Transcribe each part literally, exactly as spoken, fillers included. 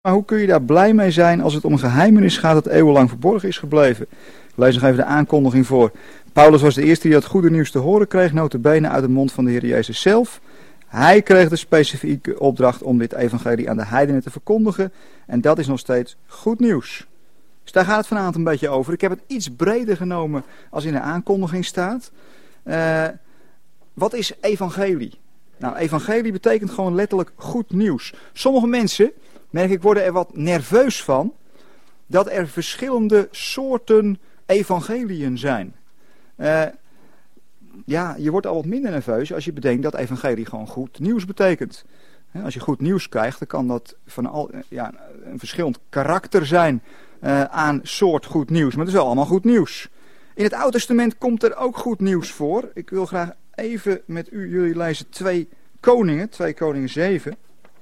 Maar hoe kun je daar blij mee zijn als het om een geheimenis gaat dat eeuwenlang verborgen is gebleven? Ik lees nog even de aankondiging voor. Paulus was de eerste die dat goede nieuws te horen kreeg, nota bene uit de mond van de Heer Jezus zelf. Hij kreeg de specifieke opdracht om dit evangelie aan de heidenen te verkondigen. En dat is nog steeds goed nieuws. Dus daar gaat het vanavond een beetje over. Ik heb het iets breder genomen als in de aankondiging staat. Uh, wat is evangelie? Nou, evangelie betekent gewoon letterlijk goed nieuws. Sommige mensen, merk ik, worden er wat nerveus van dat er verschillende soorten evangeliën zijn. Uh, ja, je wordt al wat minder nerveus als je bedenkt dat evangelie gewoon goed nieuws betekent. Als je goed nieuws krijgt, dan kan dat van al, ja, een verschillend karakter zijn uh, aan soort goed nieuws. Maar het is wel allemaal goed nieuws. In het Oude Testament komt er ook goed nieuws voor. Ik wil graag even met u, jullie lezen twee Koningen, twee Koningen zeven.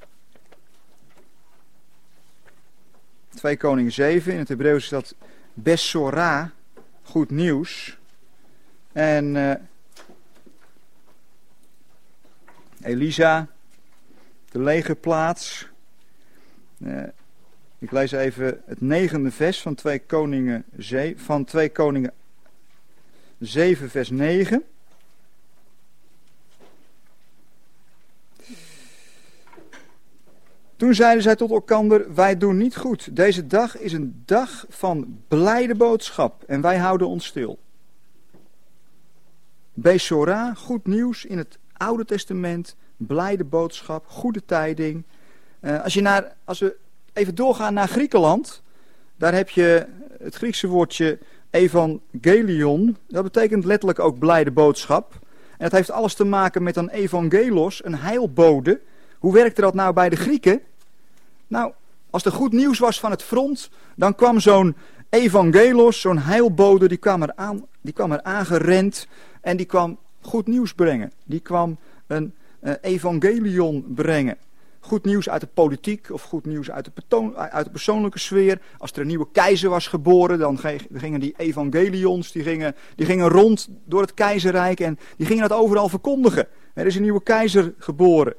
twee Koningen zeven, in het Hebreeuws is dat Besorah, goed nieuws. En uh, Elisa, de legerplaats. Uh, ik lees even het negende vers van twee Koningen zeven, van twee Koningen zeven vers negen. Toen zeiden zij tot elkander, wij doen niet goed. Deze dag is een dag van blijde boodschap en wij houden ons stil. Besorah, goed nieuws in het Oude Testament, blijde boodschap, goede tijding. Uh, als, je naar, als we even doorgaan naar Griekenland, daar heb je het Griekse woordje evangelion. Dat betekent letterlijk ook blijde boodschap. En dat heeft alles te maken met een evangelos, een heilbode. Hoe werkte dat nou bij de Grieken? Nou, als er goed nieuws was van het front, dan kwam zo'n evangelos, zo'n heilbode, die kwam er aan, die kwam er aangerend en die kwam goed nieuws brengen. Die kwam een uh, evangelion brengen. Goed nieuws uit de politiek of goed nieuws uit de, perto- uit de persoonlijke sfeer. Als er een nieuwe keizer was geboren, dan gingen die evangelions, die gingen, die gingen rond door het keizerrijk en die gingen dat overal verkondigen. Er is een nieuwe keizer geboren.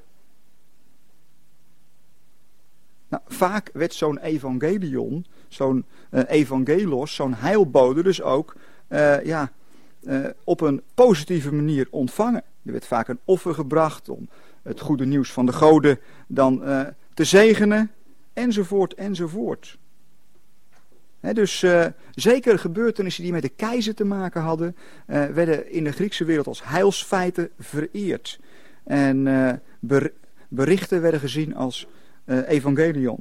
Nou, vaak werd zo'n evangelion, zo'n uh, evangelos, zo'n heilbode dus ook uh, ja, uh, op een positieve manier ontvangen. Er werd vaak een offer gebracht om het goede nieuws van de goden dan uh, te zegenen, enzovoort, enzovoort. He, dus uh, zekere gebeurtenissen die met de keizer te maken hadden, uh, werden in de Griekse wereld als heilsfeiten vereerd. En uh, ber- berichten werden gezien als uh, evangelion.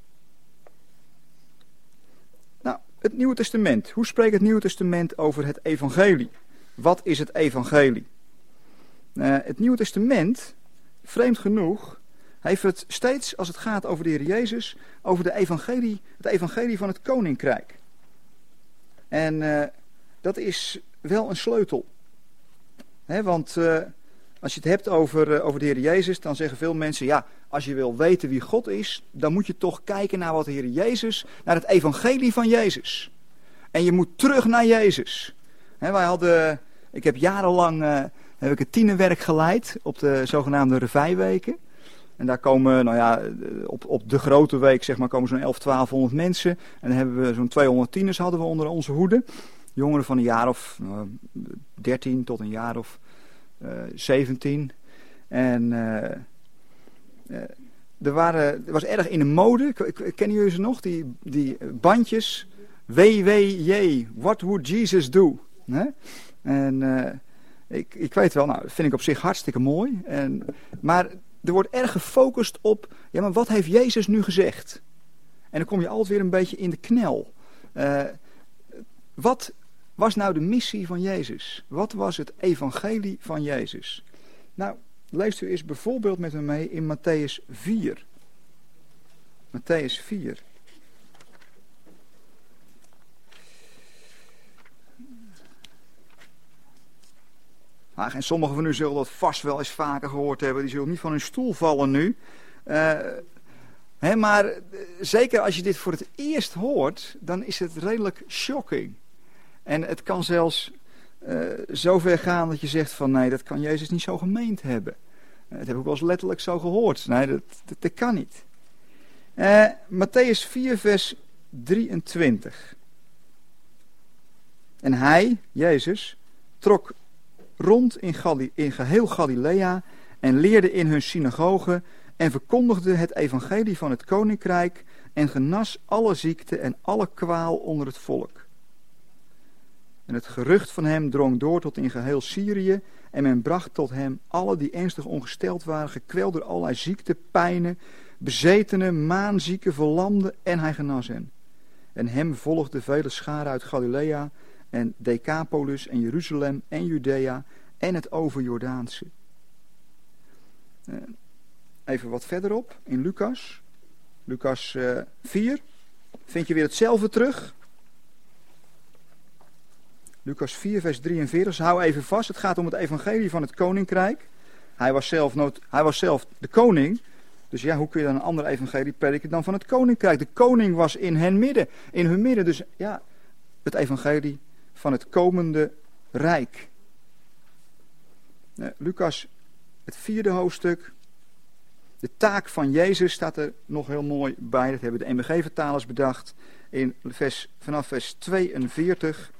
Nou, het Nieuwe Testament. Hoe spreekt het Nieuwe Testament over het evangelie? Wat is het evangelie? Uh, het Nieuwe Testament, vreemd genoeg, heeft het steeds, als het gaat over de Heer Jezus, over de evangelie, het evangelie van het koninkrijk. En uh, dat is wel een sleutel. He, want uh, als je het hebt over, uh, over de Heer Jezus, dan zeggen veel mensen, ja, als je wil weten wie God is, dan moet je toch kijken naar wat de Heer Jezus, naar het evangelie van Jezus. En je moet terug naar Jezus. He, wij hadden, ik heb jarenlang uh, heb ik het tienerwerk geleid op de zogenaamde revijweken. En daar komen, nou ja, op, op de grote week zeg maar, komen zo'n elf, twaalfhonderd mensen. En dan hebben we zo'n tweehonderd tieners hadden we onder onze hoede. Jongeren van een jaar of uh, dertien tot een jaar of uh, zeventien. En uh, uh, er, waren, er was erg in de mode, kennen jullie ze nog? Die, die bandjes, W W J, what would Jesus do? Hè? En uh, ik, ik weet wel, nou, dat vind ik op zich hartstikke mooi. En, maar er wordt erg gefocust op, ja, maar wat heeft Jezus nu gezegd? En dan kom je altijd weer een beetje in de knel. Uh, wat was nou de missie van Jezus? Wat was het evangelie van Jezus? Nou, leest u eens bijvoorbeeld met me mee in Matthäus vier. Matthäus vier. Ah, en sommigen van u zullen dat vast wel eens vaker gehoord hebben. Die zullen niet van hun stoel vallen nu. Uh, hè, maar uh, zeker als je dit voor het eerst hoort, dan is het redelijk shocking. En het kan zelfs uh, zover gaan dat je zegt van nee, dat kan Jezus niet zo gemeend hebben. Uh, dat heb ik wel eens letterlijk zo gehoord. Nee, dat, dat, dat kan niet. Uh, Matthäus vier, vers drieëntwintig. En hij, Jezus, trok rond in, Gali- in geheel Galilea en leerde in hun synagogen en verkondigde het evangelie van het koninkrijk en genas alle ziekte en alle kwaal onder het volk. En het gerucht van hem drong door tot in geheel Syrië en men bracht tot hem alle die ernstig ongesteld waren, gekweld door allerlei ziekte, pijnen, bezetenen, maanzieken, verlamden en hij genas hen. En hem volgden vele scharen uit Galilea en Decapolis en Jeruzalem en Judea en het overjordaanse. Even wat verderop in Lucas. Lucas uh, vier. Vind je weer hetzelfde terug. Lucas vier vers drieënveertig. Dus hou even vast. Het gaat om het evangelie van het koninkrijk. Hij was zelf, nood, hij was zelf de koning. Dus ja, hoe kun je dan een ander evangelie prediken dan van het koninkrijk? De koning was in hen midden. In hun midden. Dus ja, het evangelie van het komende rijk. Uh, Lucas, het vierde hoofdstuk. De taak van Jezus staat er nog heel mooi bij. Dat hebben de M B G-vertalers bedacht. In vers, vanaf vers tweeënveertig.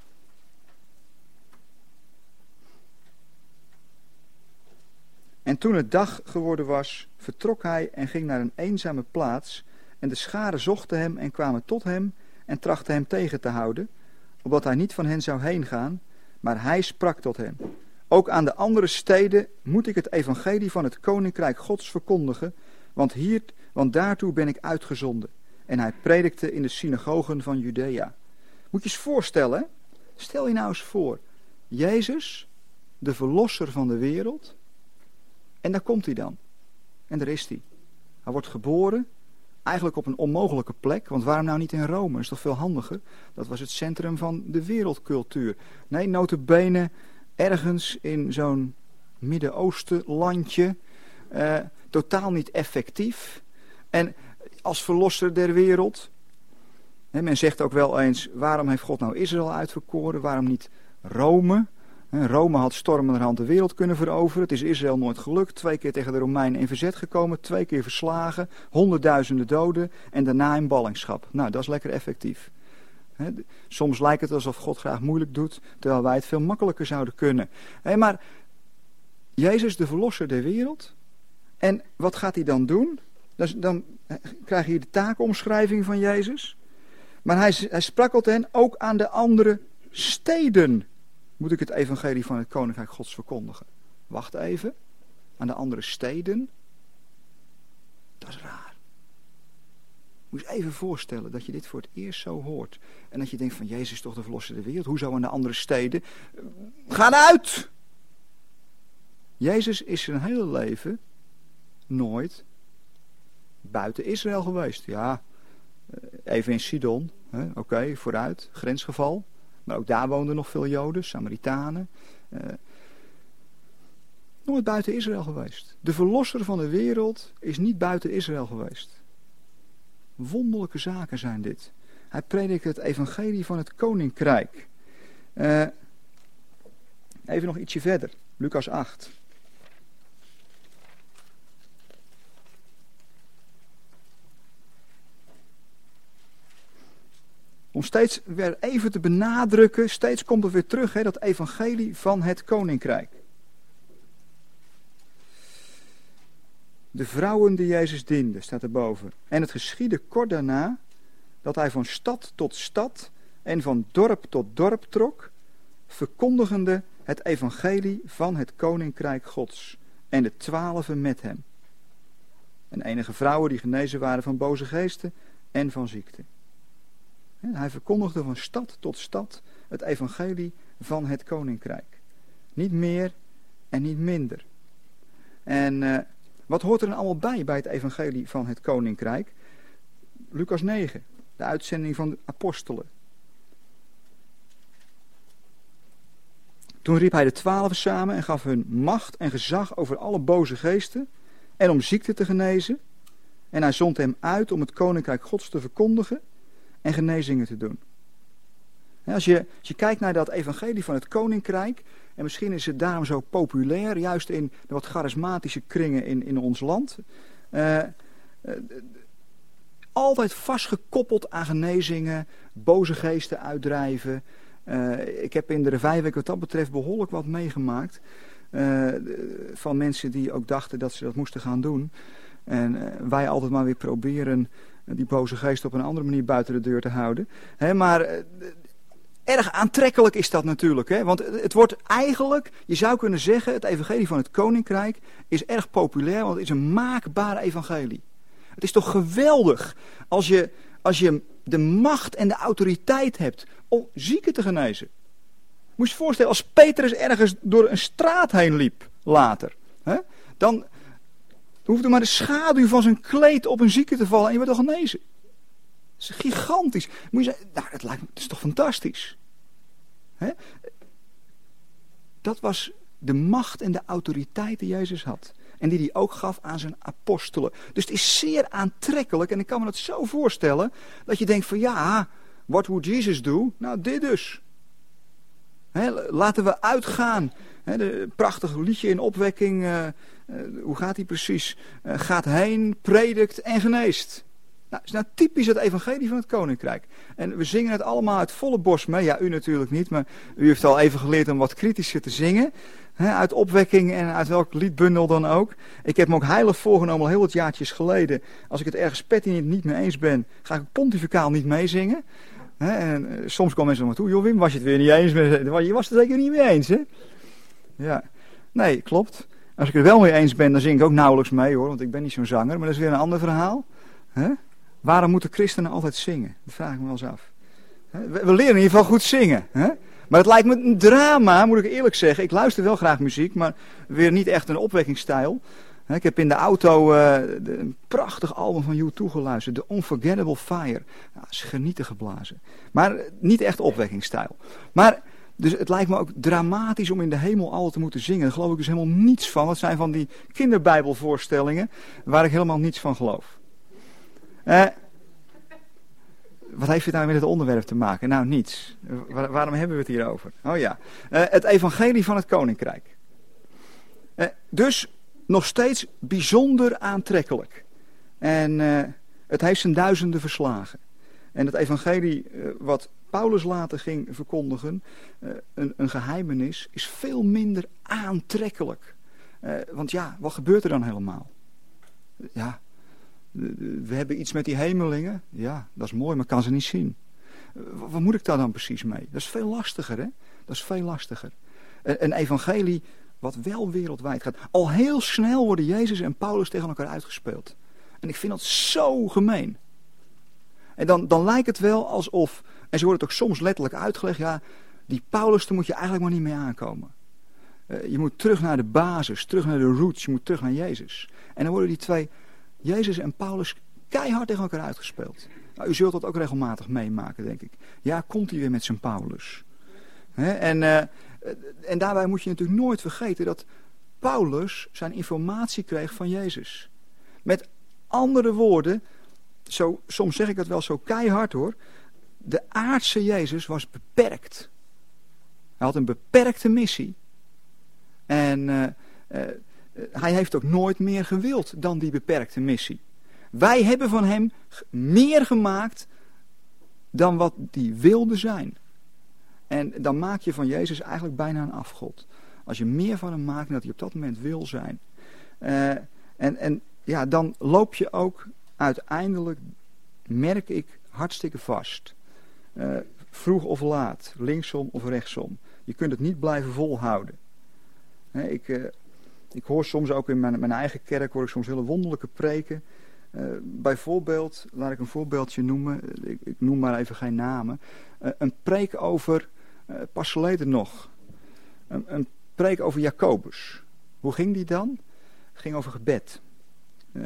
En toen het dag geworden was, vertrok hij en ging naar een eenzame plaats. En de scharen zochten hem en kwamen tot hem en trachtten hem tegen te houden, opdat hij niet van hen zou heen gaan. Maar hij sprak tot hen. Ook aan de andere steden moet ik het evangelie van het koninkrijk Gods verkondigen, want, hier, want daartoe ben ik uitgezonden. En hij predikte in de synagogen van Judea. Moet je eens voorstellen, stel je nou eens voor, Jezus, de verlosser van de wereld, en daar komt hij dan. En daar is hij. Hij wordt geboren, eigenlijk op een onmogelijke plek, want waarom nou niet in Rome? Dat is toch veel handiger? Dat was het centrum van de wereldcultuur. Nee, nota bene ergens in zo'n Midden-Oosten landje, uh, totaal niet effectief. En als verlosser der wereld, hè, men zegt ook wel eens, waarom heeft God nou Israël uitverkoren? Waarom niet Rome? Rome had stormenderhand de wereld kunnen veroveren. Het is Israël nooit gelukt. Twee keer tegen de Romeinen in verzet gekomen. Twee keer verslagen. Honderdduizenden doden. En daarna in ballingschap. Nou, dat is lekker effectief. He, soms lijkt het alsof God graag moeilijk doet, terwijl wij het veel makkelijker zouden kunnen. He, maar Jezus, de verlosser der wereld. En wat gaat hij dan doen? Dus dan krijg je hier de taakomschrijving van Jezus. Maar hij, hij sprak tot hen, ook aan de andere steden moet ik het evangelie van het koninkrijk Gods verkondigen. Wacht even. Aan de andere steden. Dat is raar. Moet je eens even voorstellen dat je dit voor het eerst zo hoort. En dat je denkt van Jezus is toch de verlosser der wereld. Hoezo aan de andere steden? Ga eruit! Jezus is zijn hele leven nooit buiten Israël geweest. Ja, even in Sidon. Oké, okay, vooruit. Grensgeval. Maar ook daar woonden nog veel Joden, Samaritanen. Uh, nooit buiten Israël geweest. De verlosser van de wereld is niet buiten Israël geweest. Wonderlijke zaken zijn dit. Hij predikt het evangelie van het koninkrijk. Uh, even nog ietsje verder. Lucas acht. Om steeds weer even te benadrukken, steeds komt er weer terug, hè, dat evangelie van het koninkrijk. De vrouwen die Jezus dienden, staat erboven. En het geschiedde kort daarna dat hij van stad tot stad en van dorp tot dorp trok, verkondigende het evangelie van het koninkrijk Gods en de twaalfen met hem. En enige vrouwen die genezen waren van boze geesten en van ziekte. Hij verkondigde van stad tot stad het evangelie van het koninkrijk. Niet meer en niet minder. En uh, wat hoort er dan allemaal bij bij het evangelie van het koninkrijk? Lucas negen, de uitzending van de apostelen. Toen riep hij de twaalf samen en gaf hun macht en gezag over alle boze geesten en om ziekte te genezen. En hij zond hem uit om het koninkrijk Gods te verkondigen en genezingen te doen. Als je, als je kijkt naar dat evangelie van het koninkrijk, en misschien is het daarom zo populair, juist in de wat charismatische kringen in, in ons land. Uh, uh, altijd vastgekoppeld aan genezingen, boze geesten uitdrijven. Uh, ik heb in de Revijweek wat dat betreft behoorlijk wat meegemaakt. Uh, van mensen die ook dachten dat ze dat moesten gaan doen. En uh, wij altijd maar weer proberen uh, die boze geest op een andere manier buiten de deur te houden. He, maar uh, erg aantrekkelijk is dat natuurlijk. Hè? Want het wordt eigenlijk, je zou kunnen zeggen, het evangelie van het Koninkrijk is erg populair. Want het is een maakbare evangelie. Het is toch geweldig als je, als je de macht en de autoriteit hebt om zieken te genezen. Moet je je voorstellen, als Petrus ergens door een straat heen liep later. Hè, dan hoefde maar de schaduw van zijn kleed op een zieke te vallen en je werd al genezen. Dat is gigantisch. Moet je zeggen, nou, dat, lijkt me, dat is toch fantastisch. Hè? Dat was de macht en de autoriteit die Jezus had. En die hij ook gaf aan zijn apostelen. Dus het is zeer aantrekkelijk. En ik kan me dat zo voorstellen. Dat je denkt van ja, what would Jesus do? Nou, dit dus. He, laten we uitgaan. He, de prachtige liedje in opwekking. Uh, uh, hoe gaat die precies? Uh, gaat heen, predikt en geneest. Nou, is nou typisch het evangelie van het Koninkrijk. En we zingen het allemaal uit volle borst mee. Ja, u natuurlijk niet. Maar u heeft al even geleerd om wat kritischer te zingen. He, uit opwekking en uit welk liedbundel dan ook. Ik heb me ook heilig voorgenomen al heel wat jaartjes geleden. Als ik het ergens pertinent niet mee eens ben, ga ik pontificaal niet meezingen. He, en uh, soms komen mensen naar me toe. Joh Wim, was je het weer niet eens? Je was het zeker niet mee eens, hè? Ja, nee, klopt. Als ik het wel mee eens ben, dan zing ik ook nauwelijks mee, hoor. Want ik ben niet zo'n zanger. Maar dat is weer een ander verhaal. He? Waarom moeten christenen altijd zingen? Dat vraag ik me wel eens af. He? We, we leren in ieder geval goed zingen, hè? Maar het lijkt me een drama, moet ik eerlijk zeggen. Ik luister wel graag muziek, maar weer niet echt een opwekkingsstijl. Ik heb in de auto uh, de, een prachtig album van U twee geluisterd. The Unforgettable Fire. Nou, is genieten geblazen. Maar uh, niet echt opwekkingsstijl. Maar dus het lijkt me ook dramatisch om in de hemel al te moeten zingen. Daar geloof ik dus helemaal niets van. Dat zijn van die kinderbijbelvoorstellingen waar ik helemaal niets van geloof. Uh, Wat heeft dit nou met het onderwerp te maken? Nou, niets. Waar, waarom hebben we het hier over? Oh ja, uh, het evangelie van het Koninkrijk. Uh, dus nog steeds bijzonder aantrekkelijk. En uh, het heeft zijn duizenden verslagen. En het evangelie uh, wat Paulus later ging verkondigen, uh, een, een geheimenis, is veel minder aantrekkelijk. Uh, want ja, wat gebeurt er dan helemaal? Ja... We hebben iets met die hemelingen. Ja, dat is mooi, maar ik kan ze niet zien. Wat moet ik daar dan precies mee? Dat is veel lastiger, hè? Dat is veel lastiger. Een evangelie wat wel wereldwijd gaat. Al heel snel worden Jezus en Paulus tegen elkaar uitgespeeld. En ik vind dat zo gemeen. En dan, dan lijkt het wel alsof, en zo wordt het ook soms letterlijk uitgelegd, ja, die Paulus, daar moet je eigenlijk maar niet mee aankomen. Uh, je moet terug naar de basis, terug naar de roots, je moet terug naar Jezus. En dan worden die twee... Jezus en Paulus keihard tegen elkaar uitgespeeld. Nou, u zult dat ook regelmatig meemaken, denk ik. Ja, komt hij weer met zijn Paulus. He, en, uh, en daarbij moet je natuurlijk nooit vergeten dat Paulus zijn informatie kreeg van Jezus. Met andere woorden, zo, soms zeg ik dat wel zo keihard hoor. De aardse Jezus was beperkt. Hij had een beperkte missie. En... Uh, uh, Hij heeft ook nooit meer gewild dan die beperkte missie. Wij hebben van hem meer gemaakt dan wat die wilde zijn. En dan maak je van Jezus eigenlijk bijna een afgod. Als je meer van hem maakt dan dat hij op dat moment wil zijn. Uh, en, en ja, dan loop je ook uiteindelijk, merk ik, hartstikke vast. Uh, vroeg of laat, linksom of rechtsom. Je kunt het niet blijven volhouden. Uh, ik... Uh, Ik hoor soms ook in mijn, mijn eigen kerk, hoor ik soms hele wonderlijke preken. Uh, bijvoorbeeld, laat ik een voorbeeldje noemen, ik, ik noem maar even geen namen. Uh, een preek over, uh, pas geleden nog, een, een preek over Jacobus. Hoe ging die dan? Het ging over gebed. Uh,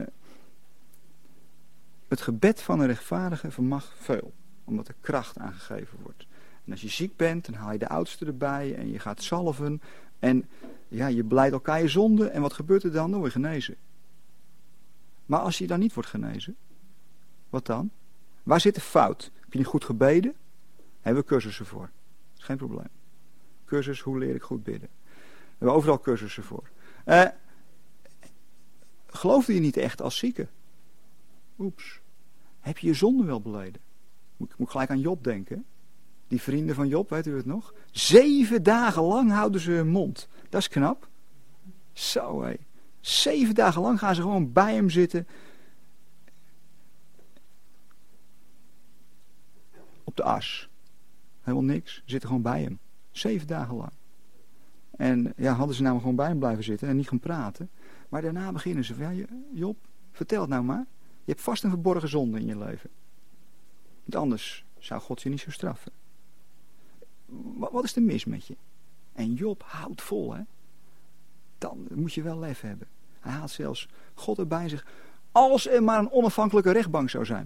het gebed van een rechtvaardige vermag veel, omdat er kracht aangegeven wordt. En als je ziek bent, dan haal je de oudste erbij en je gaat zalven en... Ja, je beleidt elkaar je zonde en wat gebeurt er dan? Dan word je genezen. Maar als je dan niet wordt genezen, wat dan? Waar zit de fout? Heb je niet goed gebeden? Hebben we cursussen voor. Dat is geen probleem. Cursus, hoe leer ik goed bidden? We hebben overal cursussen voor. Uh, geloofde je niet echt als zieke? Oeps. Heb je je zonde wel beleden? Moet, moet gelijk aan Job denken. Die vrienden van Job, weet u het nog? Zeven dagen lang houden ze hun mond. Dat is knap. Zo hé. Zeven dagen lang gaan ze gewoon bij hem zitten. Op de as. Helemaal niks. Ze zitten gewoon bij hem. Zeven dagen lang. En ja, hadden ze nou gewoon bij hem blijven zitten en niet gaan praten. Maar daarna beginnen ze van, ja, Job, vertel het nou maar. Je hebt vast een verborgen zonde in je leven. Want anders zou God je niet zo straffen. Wat is er mis met je? En Job houdt vol, hè. Dan moet je wel lef hebben. Hij haalt zelfs God erbij zich. Als er maar een onafhankelijke rechtbank zou zijn.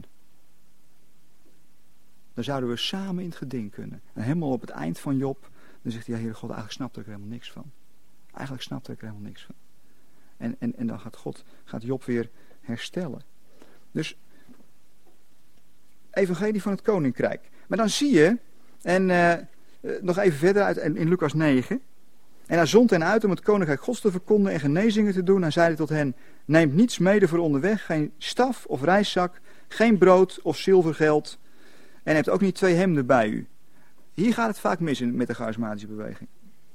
Dan zouden we samen in het geding kunnen. En helemaal op het eind van Job, dan zegt hij, ja, Heere God, eigenlijk snapte ik er helemaal niks van. Eigenlijk snapte ik er helemaal niks van. En, en, en dan gaat God, gaat Job weer herstellen. Dus, evangelie van het koninkrijk. Maar dan zie je, en uh, nog even verder uit in Lucas negen. En hij zond hen uit om het koninkrijk Gods te verkondigen en genezingen te doen. En zeide tot hen, neemt niets mede voor onderweg, geen staf of reiszak, geen brood of zilvergeld. En hebt ook niet twee hemden bij u. Hier gaat het vaak mis in, met de charismatische beweging.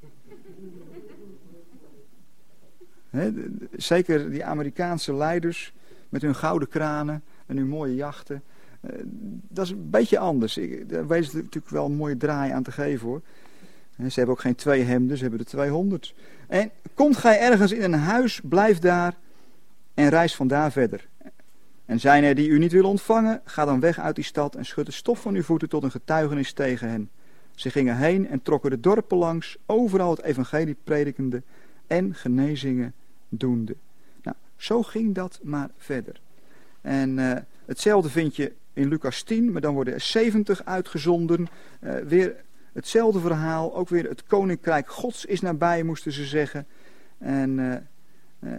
He, zeker die Amerikaanse leiders met hun gouden kranen en hun mooie jachten. Uh, dat is een beetje anders. Ik, daar wees er natuurlijk wel een mooie draai aan te geven hoor. He, ze hebben ook geen twee hemden, ze hebben er tweehonderd. En komt gij ergens in een huis, blijf daar en reis vandaar verder. En zijn er die u niet willen ontvangen, ga dan weg uit die stad en schud de stof van uw voeten tot een getuigenis tegen hen. Ze gingen heen en trokken de dorpen langs, overal het evangelie predikende en genezingen doende. Nou, zo ging dat maar verder. En uh, hetzelfde vind je in Lucas tien, maar dan worden er zeventig uitgezonden. Uh, weer hetzelfde verhaal, ook weer het koninkrijk Gods is nabij, moesten ze zeggen. En uh, uh,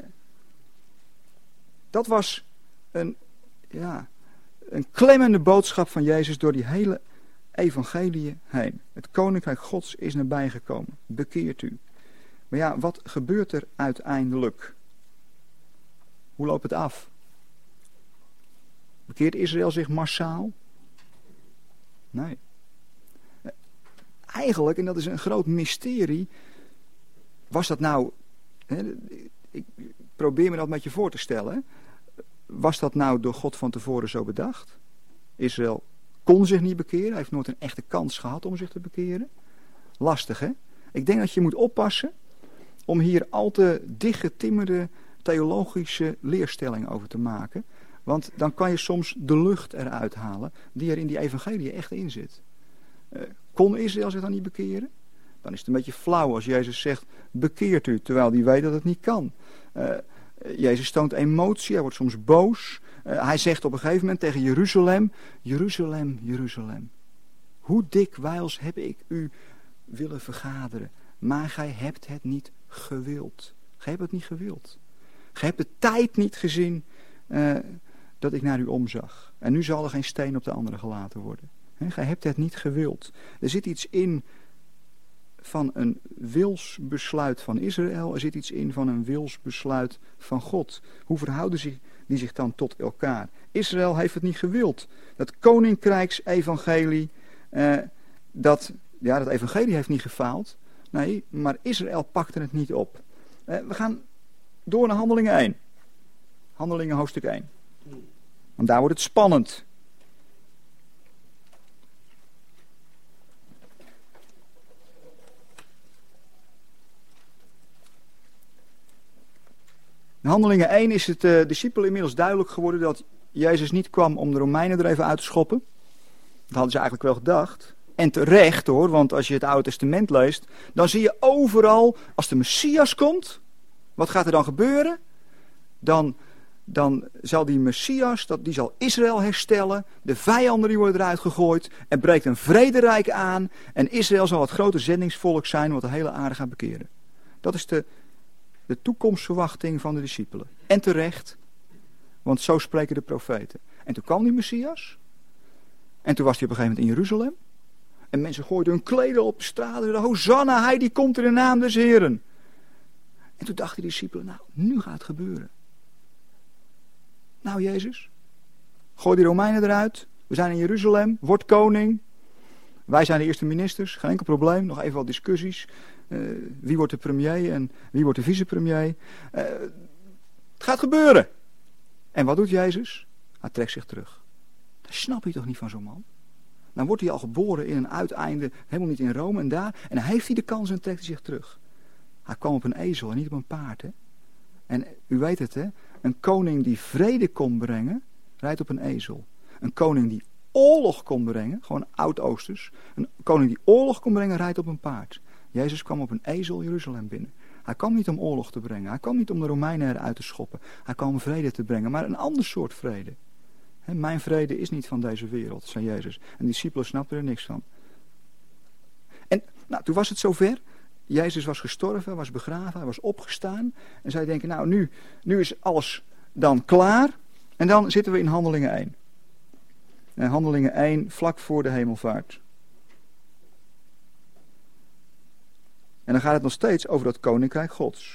dat was een, ja, een klemmende boodschap van Jezus door die hele evangelie heen. Het koninkrijk Gods is nabij gekomen. Bekeert u. Maar ja, wat gebeurt er uiteindelijk? Hoe loopt het af? Bekeert Israël zich massaal? Nee. Eigenlijk, en dat is een groot mysterie, was dat nou, hè, ik probeer me dat met je voor te stellen, was dat nou door God van tevoren zo bedacht? Israël kon zich niet bekeren, hij heeft nooit een echte kans gehad om zich te bekeren. Lastig, hè? Ik denk dat je moet oppassen om hier al te dichtgetimmerde theologische leerstellingen over te maken. Want dan kan je soms de lucht eruit halen die er in die evangelie echt in zit. Uh, kon Israël zich dan niet bekeren? Dan is het een beetje flauw als Jezus zegt, bekeert u, terwijl die weet dat het niet kan. Uh, Jezus toont emotie, hij wordt soms boos. Uh, hij zegt op een gegeven moment tegen Jeruzalem, Jeruzalem, Jeruzalem, hoe dikwijls heb ik u willen vergaderen, maar gij hebt het niet gewild. Gij hebt het niet gewild. Gij hebt de tijd niet gezien uh, dat ik naar u omzag. En nu zal er geen steen op de andere gelaten worden. He, gij hebt het niet gewild. Er zit iets in van een wilsbesluit van Israël. Er zit iets in van een wilsbesluit van God. Hoe verhouden zich die zich dan tot elkaar? Israël heeft het niet gewild. Dat koninkrijksevangelie, uh, dat, ja, dat evangelie heeft niet gefaald. Nee, maar Israël pakte het niet op. Uh, we gaan door naar Handelingen één. Handelingen hoofdstuk één. Want daar wordt het spannend. In Handelingen één is het de uh, discipelen inmiddels duidelijk geworden dat Jezus niet kwam om de Romeinen er even uit te schoppen. Dat hadden ze eigenlijk wel gedacht. En terecht hoor, want als je het Oude Testament leest, dan zie je overal, als de Messias komt, wat gaat er dan gebeuren? Dan, dan zal die Messias, dat, die zal Israël herstellen, de vijanden die worden eruit gegooid, er breekt een vrederijk aan en Israël zal het grote zendingsvolk zijn wat de hele aarde gaat bekeren. Dat is de, de toekomstverwachting van de discipelen. En terecht, want zo spreken de profeten. En toen kwam die Messias, en toen was hij op een gegeven moment in Jeruzalem, en mensen gooiden hun kleden op de straten, Hosanna, hij die komt in de naam des Heren. En toen dachten de discipelen, nou, nu gaat het gebeuren. Nou, Jezus, Gooi die Romeinen eruit. We zijn in Jeruzalem. Word koning. Wij zijn de eerste ministers. Geen enkel probleem. Nog even wat discussies. Uh, wie wordt de premier en wie wordt de vicepremier. Uh, het gaat gebeuren. En wat doet Jezus? Hij trekt zich terug. Dat snap je toch niet van zo'n man? Dan wordt hij al geboren in een uiteinde, helemaal niet in Rome en daar. En dan heeft hij de kans en trekt hij zich terug. Hij kwam op een ezel en niet op een paard. Hè? En u weet het, hè? Een koning die vrede kon brengen, rijdt op een ezel. Een koning die oorlog kon brengen, gewoon oud-Oosters. Een koning die oorlog kon brengen, rijdt op een paard. Jezus kwam op een ezel Jeruzalem binnen. Hij kwam niet om oorlog te brengen. Hij kwam niet om de Romeinen eruit te schoppen. Hij kwam om vrede te brengen, maar een ander soort vrede. He, mijn vrede is niet van deze wereld, zei Jezus. En de discipelen snapten er niks van. En nou, toen was het zover. Jezus was gestorven, was begraven, hij was opgestaan. En zij denken, nou nu, nu is alles dan klaar. En dan zitten we in Handelingen één. En Handelingen één, vlak voor de hemelvaart. En dan gaat het nog steeds over dat koninkrijk Gods.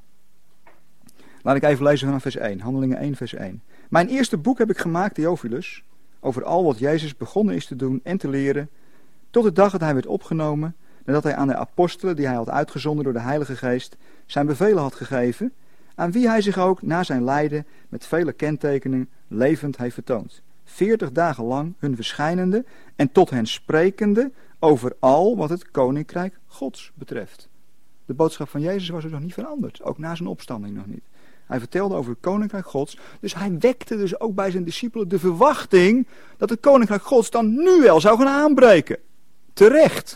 Laat ik even lezen vanaf vers één. Handelingen één, vers één. Mijn eerste boek heb ik gemaakt, Theophilus, over al wat Jezus begonnen is te doen en te leren, tot de dag dat hij werd opgenomen, nadat hij aan de apostelen, die hij had uitgezonden door de Heilige Geest, zijn bevelen had gegeven, aan wie hij zich ook na zijn lijden met vele kentekenen levend heeft vertoond. Veertig dagen lang hun verschijnende en tot hen sprekende over al wat het koninkrijk Gods betreft. De boodschap van Jezus was er nog niet veranderd, ook na zijn opstanding nog niet. Hij vertelde over het koninkrijk Gods, dus hij wekte dus ook bij zijn discipelen de verwachting dat het koninkrijk Gods dan nu wel zou gaan aanbreken. Terecht.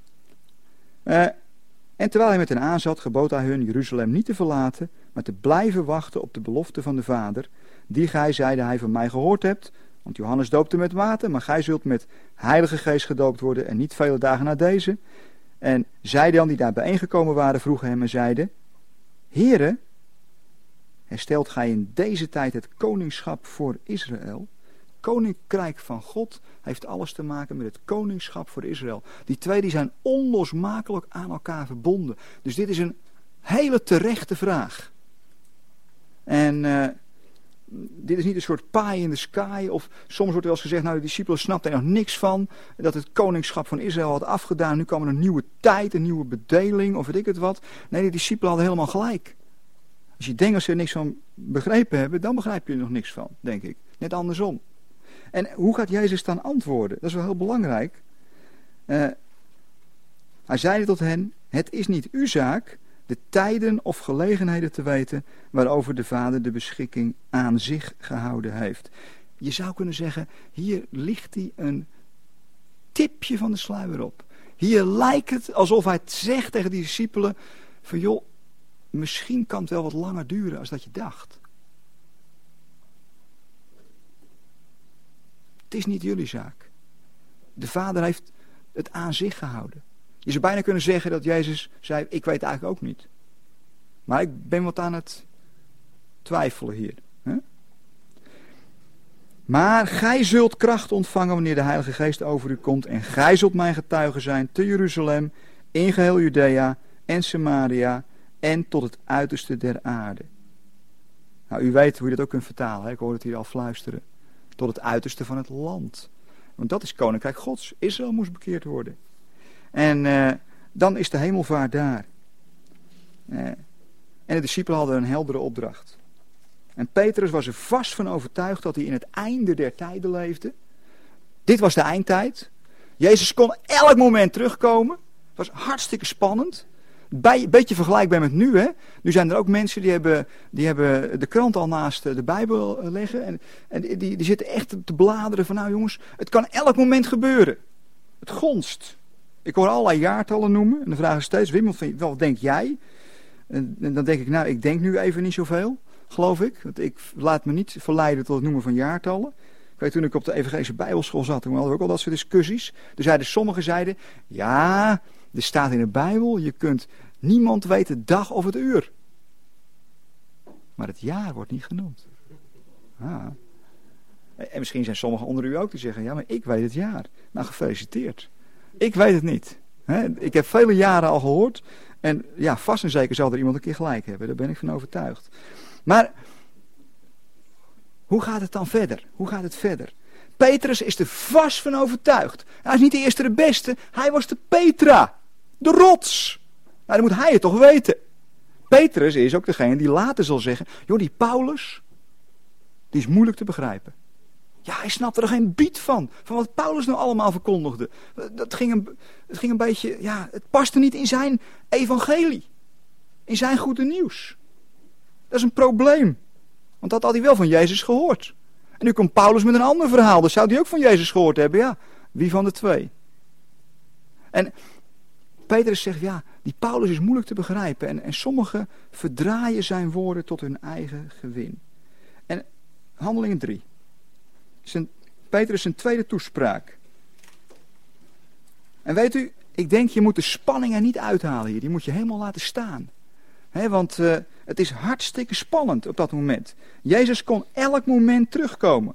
Uh, en terwijl hij met hen aanzat, gebood hij hun Jeruzalem niet te verlaten, maar te blijven wachten op de belofte van de Vader, die gij, zeide hij, van mij gehoord hebt. Want Johannes doopte met water, maar gij zult met Heilige Geest gedoopt worden en niet vele dagen na deze. En zij dan die daar bijeengekomen waren, vroegen hem en zeiden, Heere, herstelt gij in deze tijd het koningschap voor Israël? Koninkrijk van God heeft alles te maken met het koningschap voor Israël. Die twee die zijn onlosmakelijk aan elkaar verbonden. Dus dit is een hele terechte vraag. En uh, dit is niet een soort pie in the sky. Of soms wordt er wel eens gezegd, nou de discipelen snapten er nog niks van. Dat het koningschap van Israël had afgedaan. Nu kwam er een nieuwe tijd, een nieuwe bedeling of weet ik het wat. Nee, de discipelen hadden helemaal gelijk. Als je denkt dat ze er niks van begrepen hebben, dan begrijp je er nog niks van, denk ik. Net andersom. En hoe gaat Jezus dan antwoorden? Dat is wel heel belangrijk. Uh, hij zeide tot hen, het is niet uw zaak de tijden of gelegenheden te weten waarover de Vader de beschikking aan zich gehouden heeft. Je zou kunnen zeggen, hier ligt hij een tipje van de sluier op. Hier lijkt het alsof hij het zegt tegen die discipelen, van joh, misschien kan het wel wat langer duren als dat je dacht. Het is niet jullie zaak. De Vader heeft het aan zich gehouden. Je zou bijna kunnen zeggen dat Jezus zei, ik weet eigenlijk ook niet. Maar ik ben wat aan het twijfelen hier. Hè? Maar gij zult kracht ontvangen wanneer de Heilige Geest over u komt. En gij zult mijn getuige zijn te Jeruzalem, in geheel Judea en Samaria en tot het uiterste der aarde. Nou, u weet hoe je dat ook kunt vertalen. Hè? Ik hoor het hier al fluisteren. Tot het uiterste van het land. Want dat is koninkrijk Gods. Israël moest bekeerd worden. En uh, dan is de hemelvaart daar. Uh, en de discipelen hadden een heldere opdracht. En Petrus was er vast van overtuigd dat hij in het einde der tijden leefde. Dit was de eindtijd. Jezus kon elk moment terugkomen. Het was hartstikke spannend. Een beetje vergelijkbaar met nu. Hè? Nu zijn er ook mensen die hebben, die hebben de krant al naast de Bijbel liggen. En, en die, die zitten echt te bladeren van nou jongens, het kan elk moment gebeuren. Het gonst. Ik hoor allerlei jaartallen noemen. En dan vragen ze steeds, Wim, wat denk jij? En, en dan denk ik, nou ik denk nu even niet zoveel, geloof ik. Want ik laat me niet verleiden tot het noemen van jaartallen. Ik weet, toen ik op de evangelische bijbelschool zat, toen hadden we ook al dat soort discussies. Er zeiden, sommigen zeiden, ja, er staat in de Bijbel, je kunt, niemand weet de dag of het uur. Maar het jaar wordt niet genoemd. Ah. En misschien zijn sommigen onder u ook die zeggen, ja, maar ik weet het jaar. Nou, gefeliciteerd. Ik weet het niet. Ik heb vele jaren al gehoord. En ja, vast en zeker zal er iemand een keer gelijk hebben. Daar ben ik van overtuigd. Maar hoe gaat het dan verder? Hoe gaat het verder? Petrus is er vast van overtuigd. Hij is niet de eerste de beste, hij was de Petra. De rots. Nou, dan moet hij het toch weten. Petrus is ook degene die later zal zeggen, joh, die Paulus, die is moeilijk te begrijpen. Ja, hij snapte er geen biet van, van wat Paulus nou allemaal verkondigde. Dat ging een, het ging een beetje, ja, het paste niet in zijn evangelie. In zijn goede nieuws. Dat is een probleem. Want dat had hij wel van Jezus gehoord. En nu komt Paulus met een ander verhaal, dus zou hij ook van Jezus gehoord hebben. Ja, wie van de twee? En Petrus zegt, ja, die Paulus is moeilijk te begrijpen. En, en sommigen verdraaien zijn woorden tot hun eigen gewin. En Handelingen drie. Zijn, Petrus zijn tweede toespraak. En weet u, ik denk je moet de spanning er niet uithalen hier. Die moet je helemaal laten staan. He, want uh, het is hartstikke spannend op dat moment. Jezus kon elk moment terugkomen.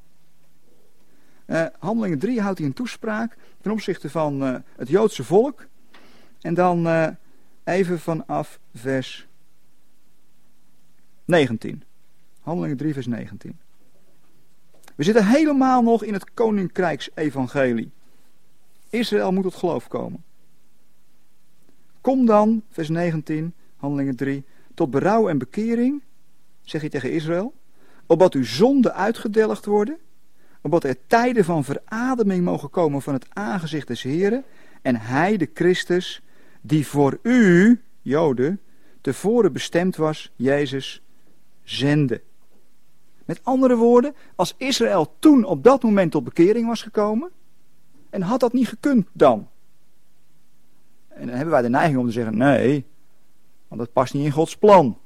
Uh, Handelingen drie houdt hij een toespraak ten opzichte van uh, het Joodse volk. En dan uh, even vanaf vers negentien. Handelingen drie vers negentien. We zitten helemaal nog in het koninkrijksevangelie. Israël moet tot geloof komen. Kom dan, vers negentien, Handelingen drie, tot berouw en bekering, zeg je tegen Israël, opdat uw zonden uitgedelgd worden, opdat er tijden van verademing mogen komen van het aangezicht des Heren, en hij, de Christus, die voor u, Joden, tevoren bestemd was, Jezus, zende. Met andere woorden, als Israël toen op dat moment tot bekering was gekomen, en had dat niet gekund dan? En dan hebben wij de neiging om te zeggen, nee, want dat past niet in Gods plan.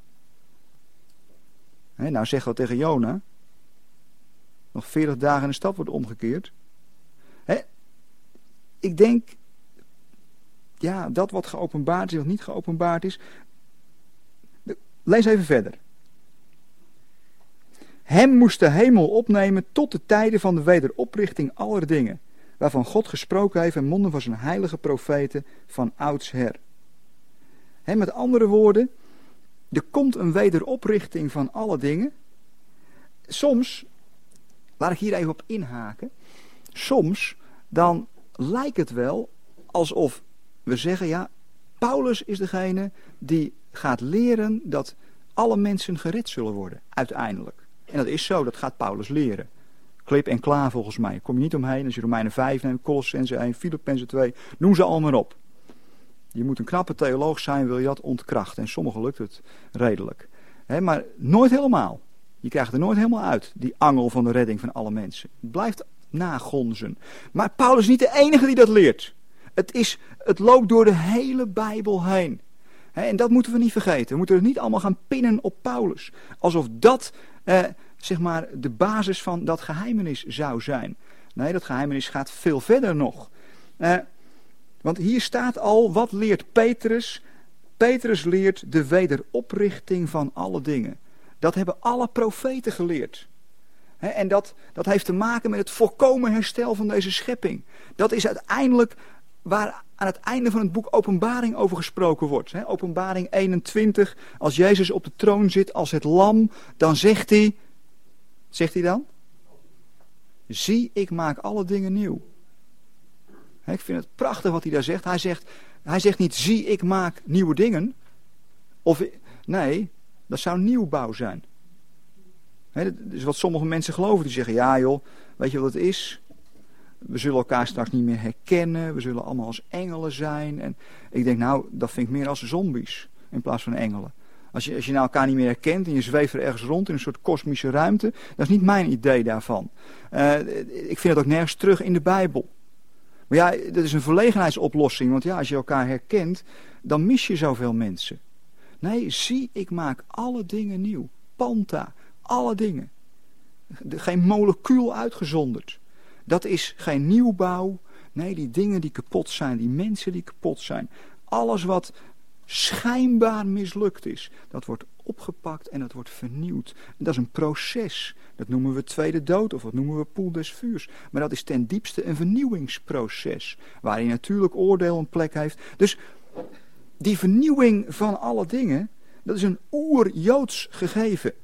He, nou zeggen we tegen Jona, nog veertig dagen en de stad wordt omgekeerd. He, ik denk, ja, dat wat geopenbaard is, wat niet geopenbaard is. Lees even verder. Hem moest de hemel opnemen tot de tijden van de wederoprichting aller dingen, waarvan God gesproken heeft in monden van zijn heilige profeten van oudsher. He, met andere woorden, er komt een wederoprichting van alle dingen. Soms, laat ik hier even op inhaken, soms dan lijkt het wel alsof we zeggen, ja, Paulus is degene die gaat leren dat alle mensen gered zullen worden, uiteindelijk. En dat is zo, dat gaat Paulus leren. Klip en klaar volgens mij. Kom je niet omheen als je Romeinen vijf neemt, Colossenzen één, Filippenzen twee, noem ze allemaal op. Je moet een knappe theoloog zijn, wil je dat ontkrachten. En sommigen lukt het redelijk. He, maar nooit helemaal. Je krijgt er nooit helemaal uit, die angel van de redding van alle mensen. Het blijft nagonzen. Maar Paulus is niet de enige die dat leert. Het, is, het loopt door de hele Bijbel heen. He, en dat moeten we niet vergeten. We moeten het niet allemaal gaan pinnen op Paulus. Alsof dat eh, zeg maar de basis van dat geheimenis zou zijn. Nee, dat geheimenis gaat veel verder nog. Eh, want hier staat al, wat leert Petrus? Petrus leert de wederoprichting van alle dingen. Dat hebben alle profeten geleerd. He, en dat, dat heeft te maken met het volkomen herstel van deze schepping. Dat is uiteindelijk waar aan het einde van het boek Openbaring over gesproken wordt. He, Openbaring eenentwintig, als Jezus op de troon zit als het lam, dan zegt hij, zegt hij dan? Zie, ik maak alle dingen nieuw. He, ik vind het prachtig wat hij daar zegt. Hij zegt, hij zegt niet, zie, ik maak nieuwe dingen. Of, nee, dat zou nieuwbouw zijn. He, dat is wat sommige mensen geloven. Die zeggen, ja joh, weet je wat het is? We zullen elkaar straks niet meer herkennen. We zullen allemaal als engelen zijn. En ik denk, nou, dat vind ik meer als zombies in plaats van engelen. Als je, als je nou elkaar niet meer herkent en je zweeft er ergens rond in een soort kosmische ruimte. Dat is niet mijn idee daarvan. Uh, ik vind het ook nergens terug in de Bijbel. Maar ja, dat is een verlegenheidsoplossing. Want ja, als je elkaar herkent, dan mis je zoveel mensen. Nee, zie, ik maak alle dingen nieuw. Panta, alle dingen. Geen molecuul uitgezonderd. Dat is geen nieuwbouw. Nee, die dingen die kapot zijn, die mensen die kapot zijn. Alles wat schijnbaar mislukt is, dat wordt opgepakt en dat wordt vernieuwd. En dat is een proces. Dat noemen we tweede dood of dat noemen we poel des vuurs. Maar dat is ten diepste een vernieuwingsproces. Waarin natuurlijk oordeel een plek heeft. Dus die vernieuwing van alle dingen, dat is een oer-Joods gegeven.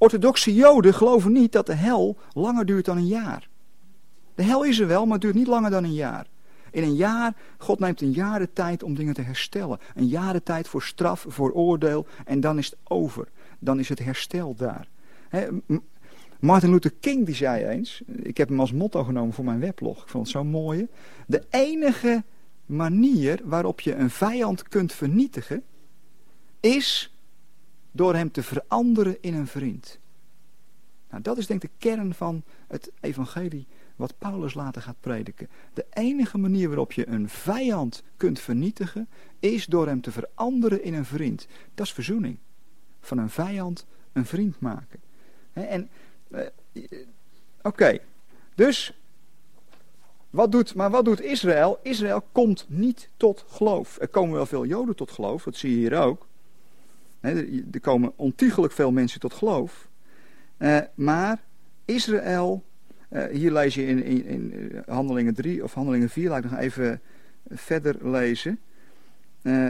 Orthodoxe Joden geloven niet dat de hel langer duurt dan een jaar. De hel is er wel, maar het duurt niet langer dan een jaar. In een jaar, God neemt een jaar de tijd om dingen te herstellen. Een jaar de tijd voor straf, voor oordeel en dan is het over. Dan is het herstel daar. He, Martin Luther King die zei eens, ik heb hem als motto genomen voor mijn weblog, ik vond het zo mooi. De enige manier waarop je een vijand kunt vernietigen, is door hem te veranderen in een vriend. Nou, dat is denk ik de kern van het evangelie wat Paulus later gaat prediken. De enige manier waarop je een vijand kunt vernietigen, is door hem te veranderen in een vriend. Dat is verzoening. Van een vijand een vriend maken. He, en, uh, Oké, okay. dus, wat doet, maar wat doet Israël? Israël komt niet tot geloof. Er komen wel veel Joden tot geloof, dat zie je hier ook. He, er komen ontiegelijk veel mensen tot geloof. Uh, maar Israël, uh, hier lees je in, in, in Handelingen drie of Handelingen vier, laat ik nog even verder lezen. Uh,